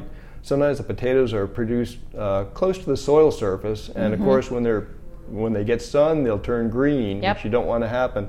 sometimes the potatoes are produced uh, close to the soil surface, and mm-hmm. of course when they're when they get sun, they'll turn green, yep. which you don't want to happen.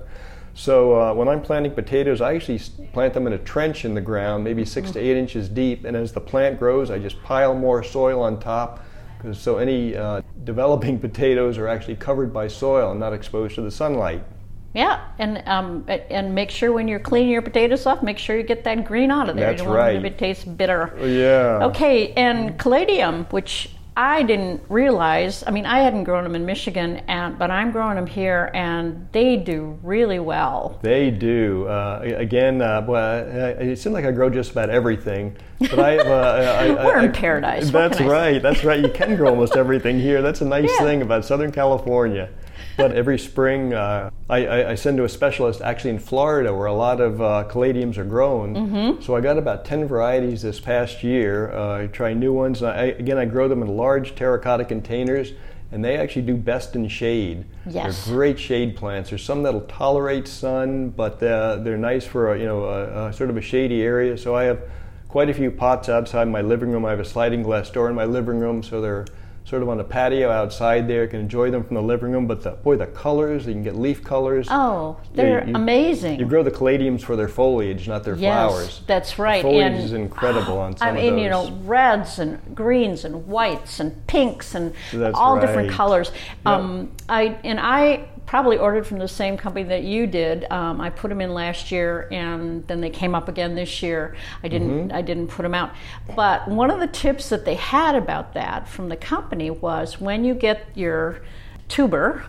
So uh, when I'm planting potatoes, I actually plant them in a trench in the ground, maybe six mm-hmm. to eight inches deep, and as the plant grows, I just pile more soil on top, because so any uh, developing potatoes are actually covered by soil and not exposed to the sunlight. Yeah, and um, and make sure when you're cleaning your potatoes off, make sure you get that green out of there. That's you don't right. want them to taste bitter. Yeah. Okay, and caladium, which I didn't realize, I mean, I hadn't grown them in Michigan, and but I'm growing them here, and they do really well. They do. Uh, again, uh, well, it seems like I grow just about everything. But I, uh, I, We're I, in paradise. That's right. That's right. You can grow almost everything here. That's a nice yeah. thing about Southern California. But every spring, uh, I, I send to a specialist actually in Florida where a lot of uh, caladiums are grown. Mm-hmm. So I got about ten varieties this past year. Uh, I try new ones. I, again, I grow them in large terracotta containers, and they actually do best in shade. Yes. They're great shade plants. There's some that'll tolerate sun, but uh, they're nice for a, you know a, a sort of a shady area. So I have quite a few pots outside my living room. I have a sliding glass door in my living room, so they're sort of on the patio outside there. You can enjoy them from the living room, but the, boy, the colors, you can get leaf colors. Oh, they're you, you, amazing. You grow the caladiums for their foliage, not their yes, flowers. That's right. The foliage and, is incredible on some I mean, of those. you know, reds and greens and whites and pinks and that's all right. different colors. Yep. Um, I and I probably ordered from the same company that you did. Um, I put them in last year, and then they came up again this year. I didn't. Mm-hmm. I didn't put them out. But one of the tips that they had about that from the company was when you get your tuber,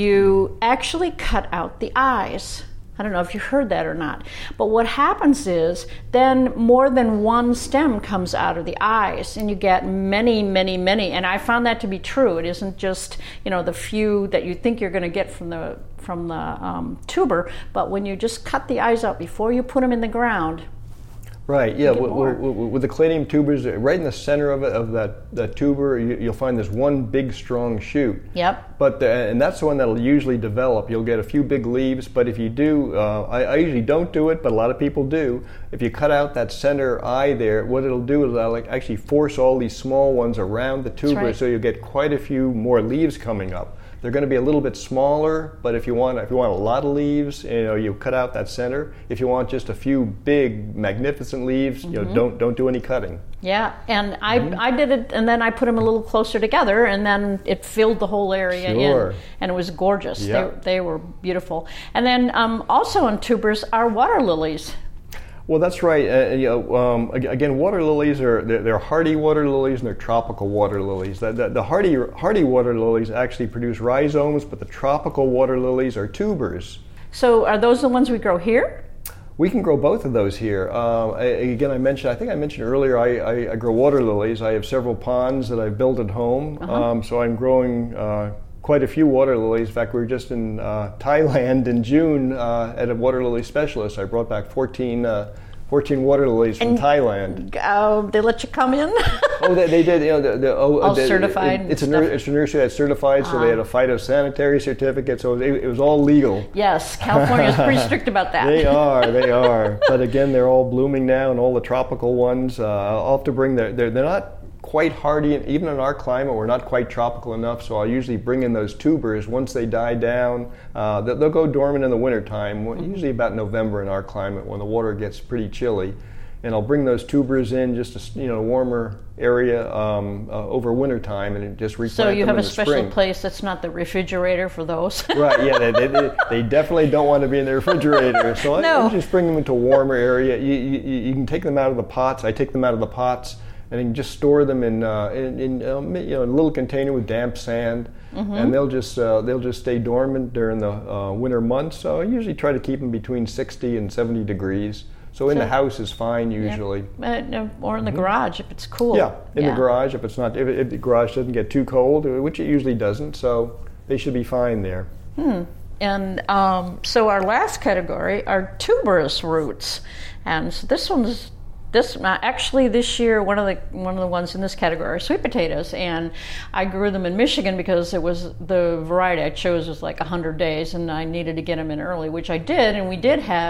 you actually cut out the eyes. I don't know if you heard that or not. But what happens is then more than one stem comes out of the eyes, and you get many, many, many. And I found that to be true. It isn't just, you know, the few that you think you're going to get from the from the um, tuber, but when you just cut the eyes out before you put them in the ground. Right, yeah, with, with the caladium tubers, right in the center of it, of that, that tuber, you, you'll find this one big strong shoot. Yep. But the, and that's the one that'll usually develop. You'll get a few big leaves, but if you do, uh, I, I usually don't do it, but a lot of people do. If you cut out that center eye there, what it'll do is it'll like actually force all these small ones around the tuber, right. So you'll get quite a few more leaves coming up. They're going to be a little bit smaller, but if you want if you want a lot of leaves, you know, you cut out that center. If you want just a few big, magnificent leaves, mm-hmm. you know, don't don't do any cutting. Yeah, and I mm-hmm. I did it, and then I put them a little closer together, and then it filled the whole area sure. in, and it was gorgeous. Yeah. They they were beautiful. And then um, also in tubers are water lilies. Well, that's right. Uh, you know, um, again, water lilies are they're, they're hardy water lilies and they're tropical water lilies. The, the, the hardy hardy water lilies actually produce rhizomes, but the tropical water lilies are tubers. So, are those the ones we grow here? We can grow both of those here. Uh, I, again, I mentioned I think I mentioned earlier I, I, I grow water lilies. I have several ponds that I've built at home, uh-huh. um, so I'm growing. Uh, Quite a few water lilies. In fact, we were just in uh, Thailand in June uh, at a water lily specialist. I brought back fourteen, uh, fourteen water lilies from and, Thailand. Uh, they let you come in? oh, they, they did. You know, the, the, oh, all the, certified. It, it's, a nur- it's a nursery that's certified, uh-huh. so they had a phytosanitary certificate. So it, it was all legal. Yes, California is pretty strict about that. They are. They are. But again, they're all blooming now, and all the tropical ones. Uh, I'll have to bring their. They're, they're not quite hardy, even in our climate, we're not quite tropical enough, so I'll usually bring in those tubers. Once they die down, uh, they'll, they'll go dormant in the wintertime, mm-hmm. usually about November in our climate when the water gets pretty chilly. And I'll bring those tubers in just a you know, warmer area um, uh, over wintertime and just replant them So you them have in a the special spring. place that's not the refrigerator for those? Right, yeah, they, they, they definitely don't want to be in the refrigerator. So no. I, I just bring them into a warmer area. You, you, you can take them out of the pots. I take them out of the pots. And you can just store them in, uh, in, in um, you know, a little container with damp sand, mm-hmm. and they'll just uh, they'll just stay dormant during the uh, winter months. So I usually try to keep them between sixty and seventy degrees. So in so, the house is fine usually, yeah. or in the mm-hmm. garage if it's cool. Yeah, in yeah. the garage if it's not if, if the garage doesn't get too cold, which it usually doesn't. So they should be fine there. Hmm. And um, so our last category are tuberous roots, and so this one's. This actually this year one of the one of the ones in this category are sweet potatoes, and I grew them in Michigan because it was the variety I chose was like one hundred days, and I needed to get them in early, which I did, and we did have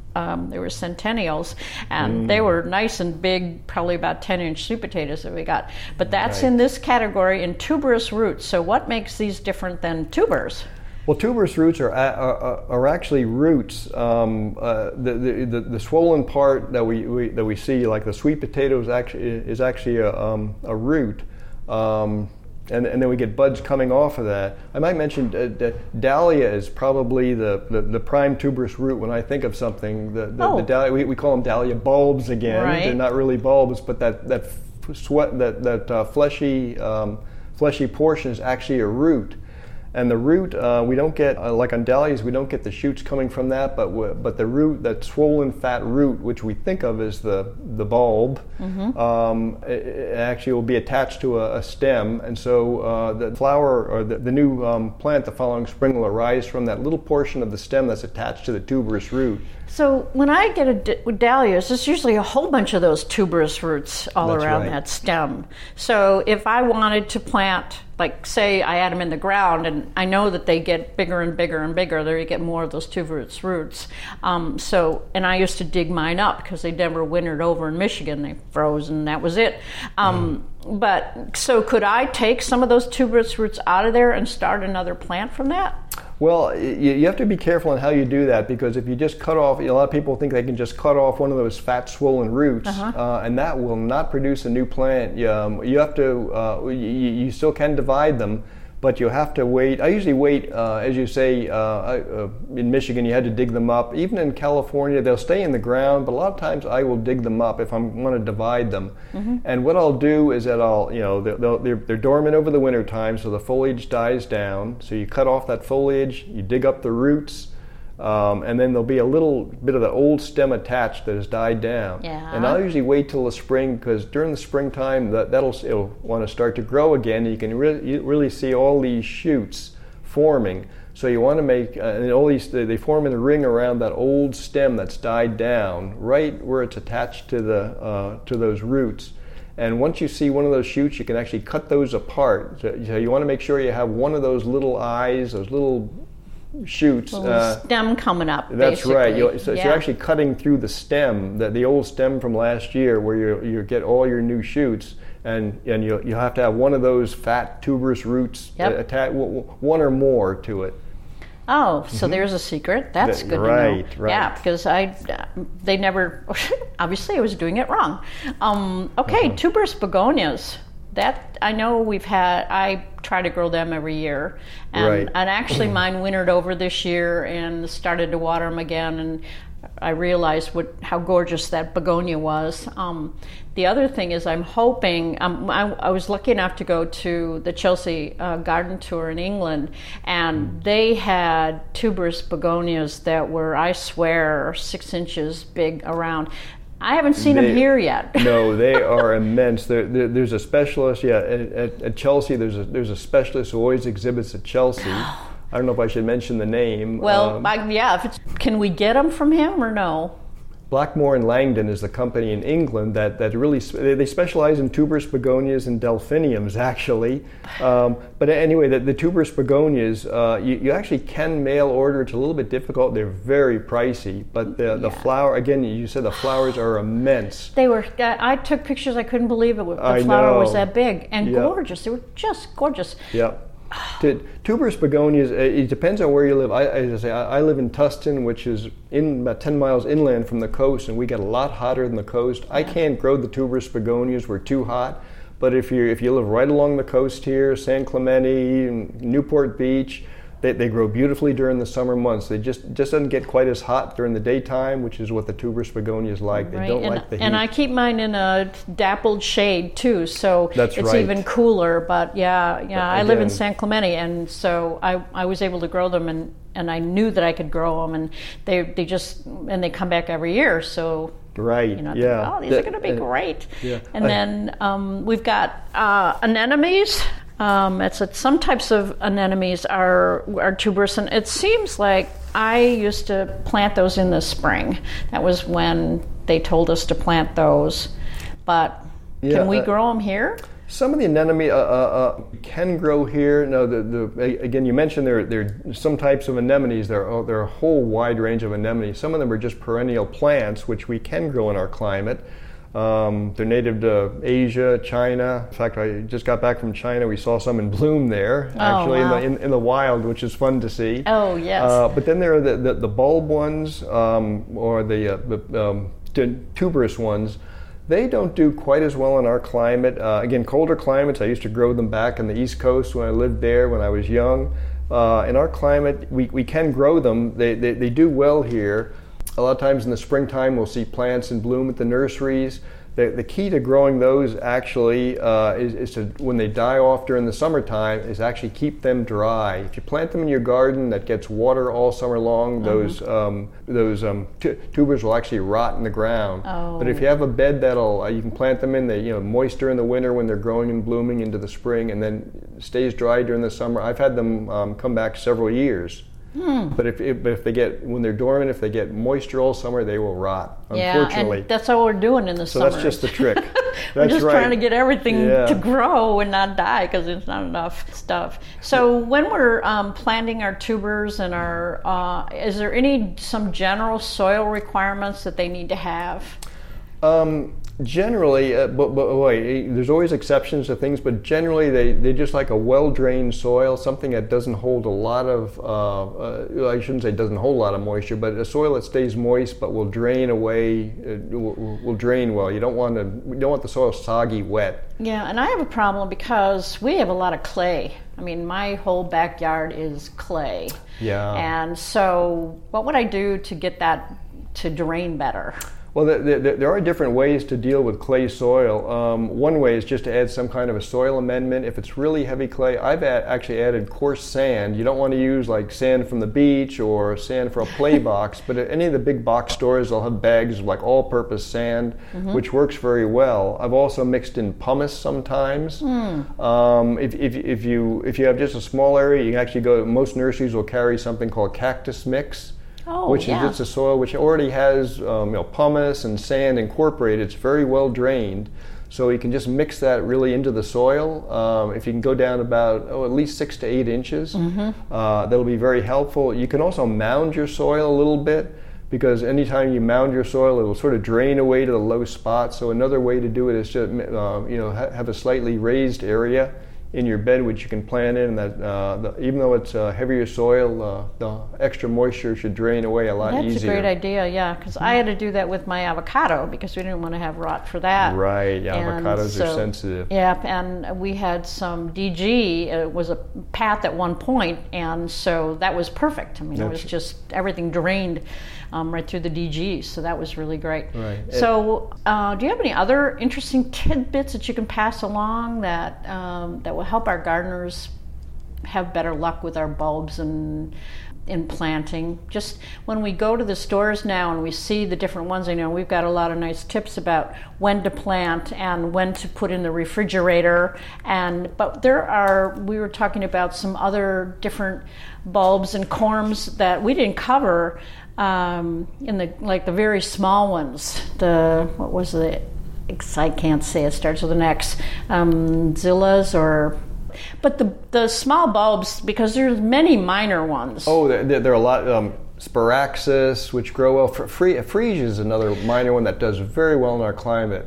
Um, they were centennials, and mm. they were nice and big, probably about ten-inch sweet potatoes that we got. But that's right. in this category in tuberous roots. So what makes these different than tubers? Well, tuberous roots are are, are actually roots. Um, uh, the, the, the the swollen part that we, we that we see, like the sweet potatoes, actually is actually a, um, a root, um, and and then we get buds coming off of that. I might mention uh, that dahlia is probably the, the, the prime tuberous root when I think of something. The, the, oh. the dahlia, we, we call them dahlia bulbs again. Right. They're not really bulbs, but that that sweat that that uh, fleshy um, fleshy portion is actually a root. And the root, uh, we don't get, uh, like on dahlias, we don't get the shoots coming from that, but w- but the root, that swollen fat root, which we think of as the, the bulb, mm-hmm. um, it, it actually will be attached to a, a stem. And so uh, the flower, or the, the new um, plant the following spring will arise from that little portion of the stem that's attached to the tuberous root. So when I get a d- with dahlias, there's usually a whole bunch of those tuberous roots all That's around right. that stem. So if I wanted to plant, like say I add them in the ground, and I know that they get bigger and bigger and bigger, there you get more of those tuberous roots. Um, so, and I used to dig mine up because they never wintered over in Michigan. They froze and that was it. Um, mm. But so could I take some of those tuberous roots out of there and start another plant from that? Well, you have to be careful on how you do that, because if you just cut off, a lot of people think they can just cut off one of those fat, swollen roots, uh-huh. uh, and that will not produce a new plant. Um, you have to, uh, you, you still can divide them, but you have to wait. I usually wait, uh, as you say, uh, uh, in Michigan you had to dig them up. Even in California, they'll stay in the ground, but a lot of times I will dig them up if I want to divide them. Mm-hmm. And what I'll do is that I'll, you know, they're, they're, they're dormant over the winter time, so the foliage dies down. So you cut off that foliage, you dig up the roots, Um, and then there'll be a little bit of the old stem attached that has died down. Yeah. And I'll usually wait till the spring, because during the springtime that, that'll it'll want to start to grow again. And you can re- you really see all these shoots forming. So you want to make, uh, and all these, they form in a ring around that old stem that's died down, right where it's attached to the uh, to those roots. And once you see one of those shoots, you can actually cut those apart. So, so you want to make sure you have one of those little eyes, those little shoots. Little uh, stem coming up. That's basically. right. You'll, so, yeah. so you're actually cutting through the stem, the, the old stem from last year, where you you get all your new shoots, and and you you have to have one of those fat tuberous roots, yep. attach, one or more to it. Oh, so mm-hmm. there's a secret. That's that, good right, to know. Right, Yeah, because I, they never, obviously I was doing it wrong. Um, okay, uh-huh. Tuberous begonias. That, I know we've had, I try to grow them every year. And, right. and actually mine wintered over this year and started to water them again, and I realized what how gorgeous that begonia was. Um, the other thing is I'm hoping, um, I, I was lucky enough to go to the Chelsea uh, garden tour in England, and they had tuberous begonias that were, I swear, six inches big around. I haven't seen they, them here yet. No, they are immense. There, there, there's a specialist, yeah, at, at Chelsea, there's a, there's a specialist who always exhibits at Chelsea. I don't know if I should mention the name. Well, um, I, yeah, if it's, can we get them from him or no? Blackmore and Langdon is the company in England that, that really, they specialize in tuberous begonias and delphiniums, actually. Um, but anyway, the, the tuberous begonias, uh, you, you actually can mail order. It's a little bit difficult. They're very pricey, but the, the yeah. flower, again, you said the flowers are immense. They were, I took pictures, I couldn't believe it. The I flower know. was that big and yep. gorgeous. They were just gorgeous. Yeah. To, tuberous begonias, it depends on where you live. I, as I say, I live in Tustin, which is in about ten miles inland from the coast, and we get a lot hotter than the coast. I can't grow the tuberous begonias; we're too hot. But if you if you live right along the coast here, San Clemente, Newport Beach, they, they grow beautifully during the summer months. They just just doesn't get quite as hot during the daytime, which is what the tuberous begonias like. They right. don't and, like the heat. And I keep mine in a dappled shade too, so That's it's right. even cooler. But yeah, yeah, I Again. live in San Clemente, and so I, I was able to grow them, and, and I knew that I could grow them, and they they just and they come back every year. So right, you know, yeah, think, oh, these the, are going to be uh, great. Yeah. And I, then um, we've got uh, anemones. Um, it's a, some types of anemones are are tuberous, and it seems like I used to plant those in the spring. That was when they told us to plant those. But yeah, can we uh, grow them here? Some of the anemone uh, uh, uh, can grow here. No, the, the again, you mentioned there there are some types of anemones. There are, there are a whole wide range of anemones. Some of them are just perennial plants, which we can grow in our climate. Um, they're native to Asia, China. In fact, I just got back from China. We saw some in bloom there, actually, oh, wow. in, the, in, in the wild, which is fun to see. Oh, yes. Uh, but then there are the, the, the bulb ones, um, or the, uh, the um, tuberous ones. They don't do quite as well in our climate. Uh, again, colder climates, I used to grow them back on the East Coast when I lived there when I was young. Uh, in our climate, we, we can grow them. They, they, they do well here. A lot of times in the springtime, we'll see plants in bloom at the nurseries. The, the key to growing those actually uh, is, is to, when they die off during the summertime, is actually keep them dry. If you plant them in your garden that gets water all summer long, mm-hmm. those um, those um, t- tubers will actually rot in the ground. Oh. But if you have a bed that'll, uh, you can plant them in the you know moisture in the winter when they're growing and blooming into the spring, and then stays dry during the summer. I've had them um, come back several years. Hmm. But if, if if they get when they're dormant, if they get moisture all summer, they will rot. Yeah, unfortunately, and that's all we're doing in the so summer. So that's just the trick. we're That's just right. trying to get everything yeah. to grow and not die because there's not enough stuff. So when we're um, planting our tubers and our, uh, is there any some general soil requirements that they need to have? Um, generally, uh, but, but wait, there's always exceptions to things, but generally they, they just like a well-drained soil, something that doesn't hold a lot of, uh, uh, I shouldn't say doesn't hold a lot of moisture, but a soil that stays moist but will drain away, uh, will, will drain well. You don't want to, you don't want the soil soggy wet. Yeah, and I have a problem because we have a lot of clay. I mean, my whole backyard is clay. Yeah. And so what would I do to get that to drain better? Well, the, the, there are different ways to deal with clay soil. Um, one way is just to add some kind of a soil amendment. If it's really heavy clay, I've add, actually added coarse sand. You don't want to use like sand from the beach or sand for a play box, but at any of the big box stores, they'll have bags of like all-purpose sand, mm-hmm. which works very well. I've also mixed in pumice sometimes. Mm. Um, if, if, if, you, if you have just a small area, you can actually go, most nurseries will carry something called cactus mix. Oh, which yeah. is just a soil which already has um, you know, pumice and sand incorporated. It's very well drained, so you can just mix that really into the soil. Um, if you can go down about oh, at least six to eight inches, mm-hmm. uh, that'll be very helpful. You can also mound your soil a little bit, because anytime you mound your soil, it will sort of drain away to the low spots. So another way to do it is to uh, you know ha- have a slightly raised area in your bed which you can plant in, and that uh, the, even though it's uh, heavier soil, uh, the extra moisture should drain away a lot That's easier. That's a great idea, yeah, because I had to do that with my avocado because we didn't want to have rot for that. Right, yeah, and avocados so, are sensitive. Yeah, and we had some D G, it was a path at one point, and so that was perfect. I mean, That's it was just, everything drained um, right through the D Gs, so that was really great. Right. So uh, do you have any other interesting tidbits that you can pass along that um, that will help our gardeners have better luck with our bulbs and in planting? Just when we go to the stores now and we see the different ones, I know we've got a lot of nice tips about when to plant and when to put in the refrigerator. And but there are, we were talking about some other different bulbs and corms that we didn't cover um, in the, like the very small ones. The, what was it? I can't say, it starts with an X. Um, Zillas or... But the the small bulbs, because there's many minor ones. Oh, there, there are a lot. Um, Sparaxis, which grow well. Freesia is another minor one that does very well in our climate.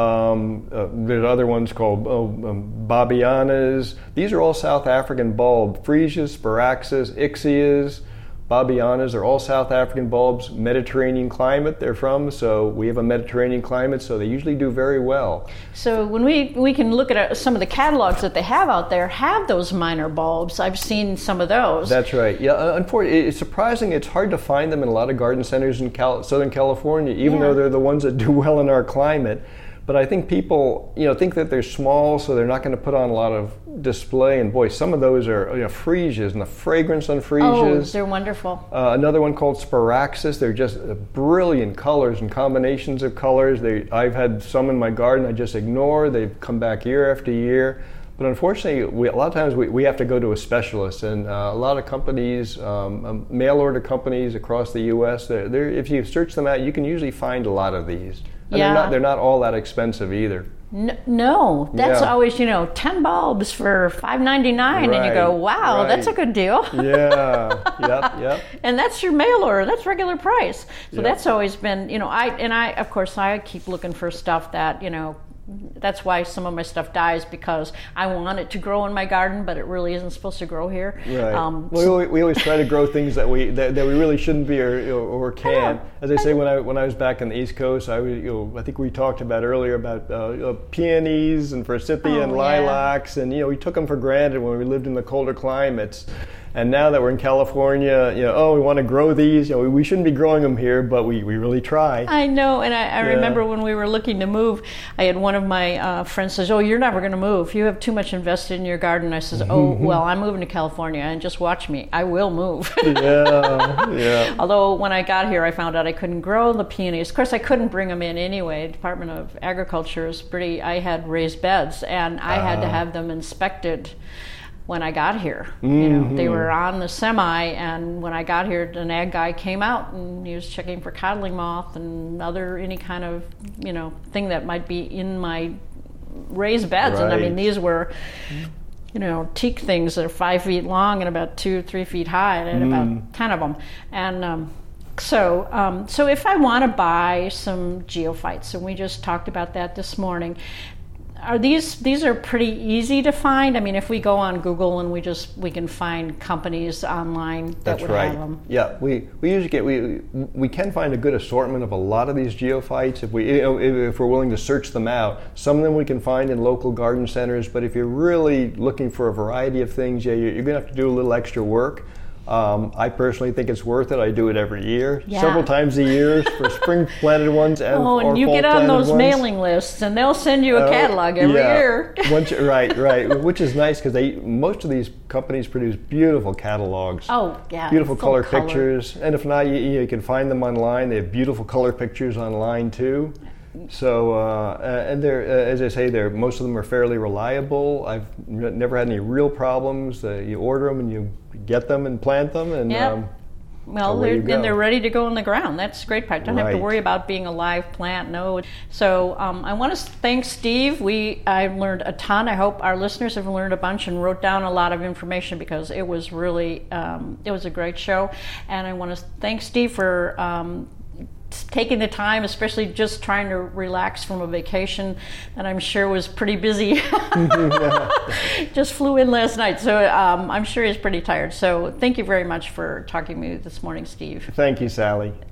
Um, uh, there's other ones called oh, um, Babianas. These are all South African bulb. Freesias, Sparaxis, Ixias, Babianas are all South African bulbs. Mediterranean climate they're from, so we have a Mediterranean climate, so they usually do very well. So when we we can look at some of the catalogs that they have out there, have those minor bulbs. I've seen some of those. That's right. Yeah, unfortunately, it's surprising. It's hard to find them in a lot of garden centers in Cal- Southern California, even yeah. though they're the ones that do well in our climate. But I think people, you know, think that they're small, so they're not going to put on a lot of display. And boy, some of those are, you know, freesias, and the fragrance on freesias. Oh, they're wonderful. Uh, another one called Sparaxis. They're just brilliant colors and combinations of colors. They, I've had some in my garden I just ignore. They've come back year after year. But unfortunately, we, a lot of times we, we have to go to a specialist, and uh, a lot of companies, um, um, mail-order companies across the U S, they're, they're, if you search them out, you can usually find a lot of these. And yeah. they're not, they're not all that expensive either. N- no, that's Yeah. always, you know, ten bulbs for five ninety-nine, and you go, Right, wow, that's a right. good deal. Yeah, yep, yep. And that's your mail order, that's regular price. So Yep. that's always been, you know, I, and I, of course, I keep looking for stuff that, you know, that's why some of my stuff dies, because I want it to grow in my garden, but it really isn't supposed to grow here. Right. Um, we, always, we always try to grow things that we that, that we really shouldn't be or, or can. know. As I say, when I when I was back on the East Coast, I was, you know, I think we talked about earlier about uh, uh, peonies and forsythia and Oh, yeah. lilacs, and you know we took them for granted when we lived in the colder climates. And now that we're in California, you know, oh, we want to grow these. You know, we, we shouldn't be growing them here, but we, we really try. I know, and I, I Yeah. remember when we were looking to move, I had one of my uh, friends says, "Oh, you're never going to move. You have too much invested in your garden." I says, "Oh, well, I'm moving to California, and just watch me. I will move." Yeah, yeah. Although when I got here, I found out I couldn't grow the peonies. Of course, I couldn't bring them in anyway. The Department of Agriculture is pretty. I had raised beds, and I had to have them inspected when I got here. You know, they were on the semi, and when I got here, an ag guy came out and he was checking for codling moth and other any kind of, you know, thing that might be in my raised beds. And I mean, Right. these were, you know, teak things that are five feet long and about two, three feet high, and about ten of them. And um, so, um, so if I want to buy some geophytes, and we just talked about that this morning. Are these these are pretty easy to find? I mean, if we go on Google and we just we can find companies online that That's would right. have them. Yeah, we, we usually get we we can find a good assortment of a lot of these geophytes if we you know, if, if we're willing to search them out. Some of them we can find in local garden centers, but if you're really looking for a variety of things, yeah, you're, you're going to have to do a little extra work. Um, I personally think it's worth it. I do it every year, Yeah. several times a year for spring planted ones and Oh, or and you fall get on planted those ones. mailing lists, and they'll send you a Oh, catalog every yeah. year. Once you- right, right, which is nice because they most of these companies produce beautiful catalogs. Oh, yeah. Beautiful full color, color. pictures, and if not, you, you can find them online. They have beautiful color pictures online too. So, uh, and they're, uh, as I say, they're most of them are fairly reliable. I've n- never had any real problems. Uh, you order them and you get them and plant them, and Yep. um, Well, away they're, you go. and they're ready to go in the ground. That's the great part. Don't have to Right. worry about being a live plant. No. So um, I want to thank Steve. We I've learned a ton. I hope our listeners have learned a bunch and wrote down a lot of information, because it was really um, it was a great show. And I want to thank Steve for Um, taking the time, especially just trying to relax from a vacation that I'm sure was pretty busy. Just flew in last night, so um, I'm sure he's pretty tired. So thank you very much for talking to me this morning, Steve. thank you, Sally.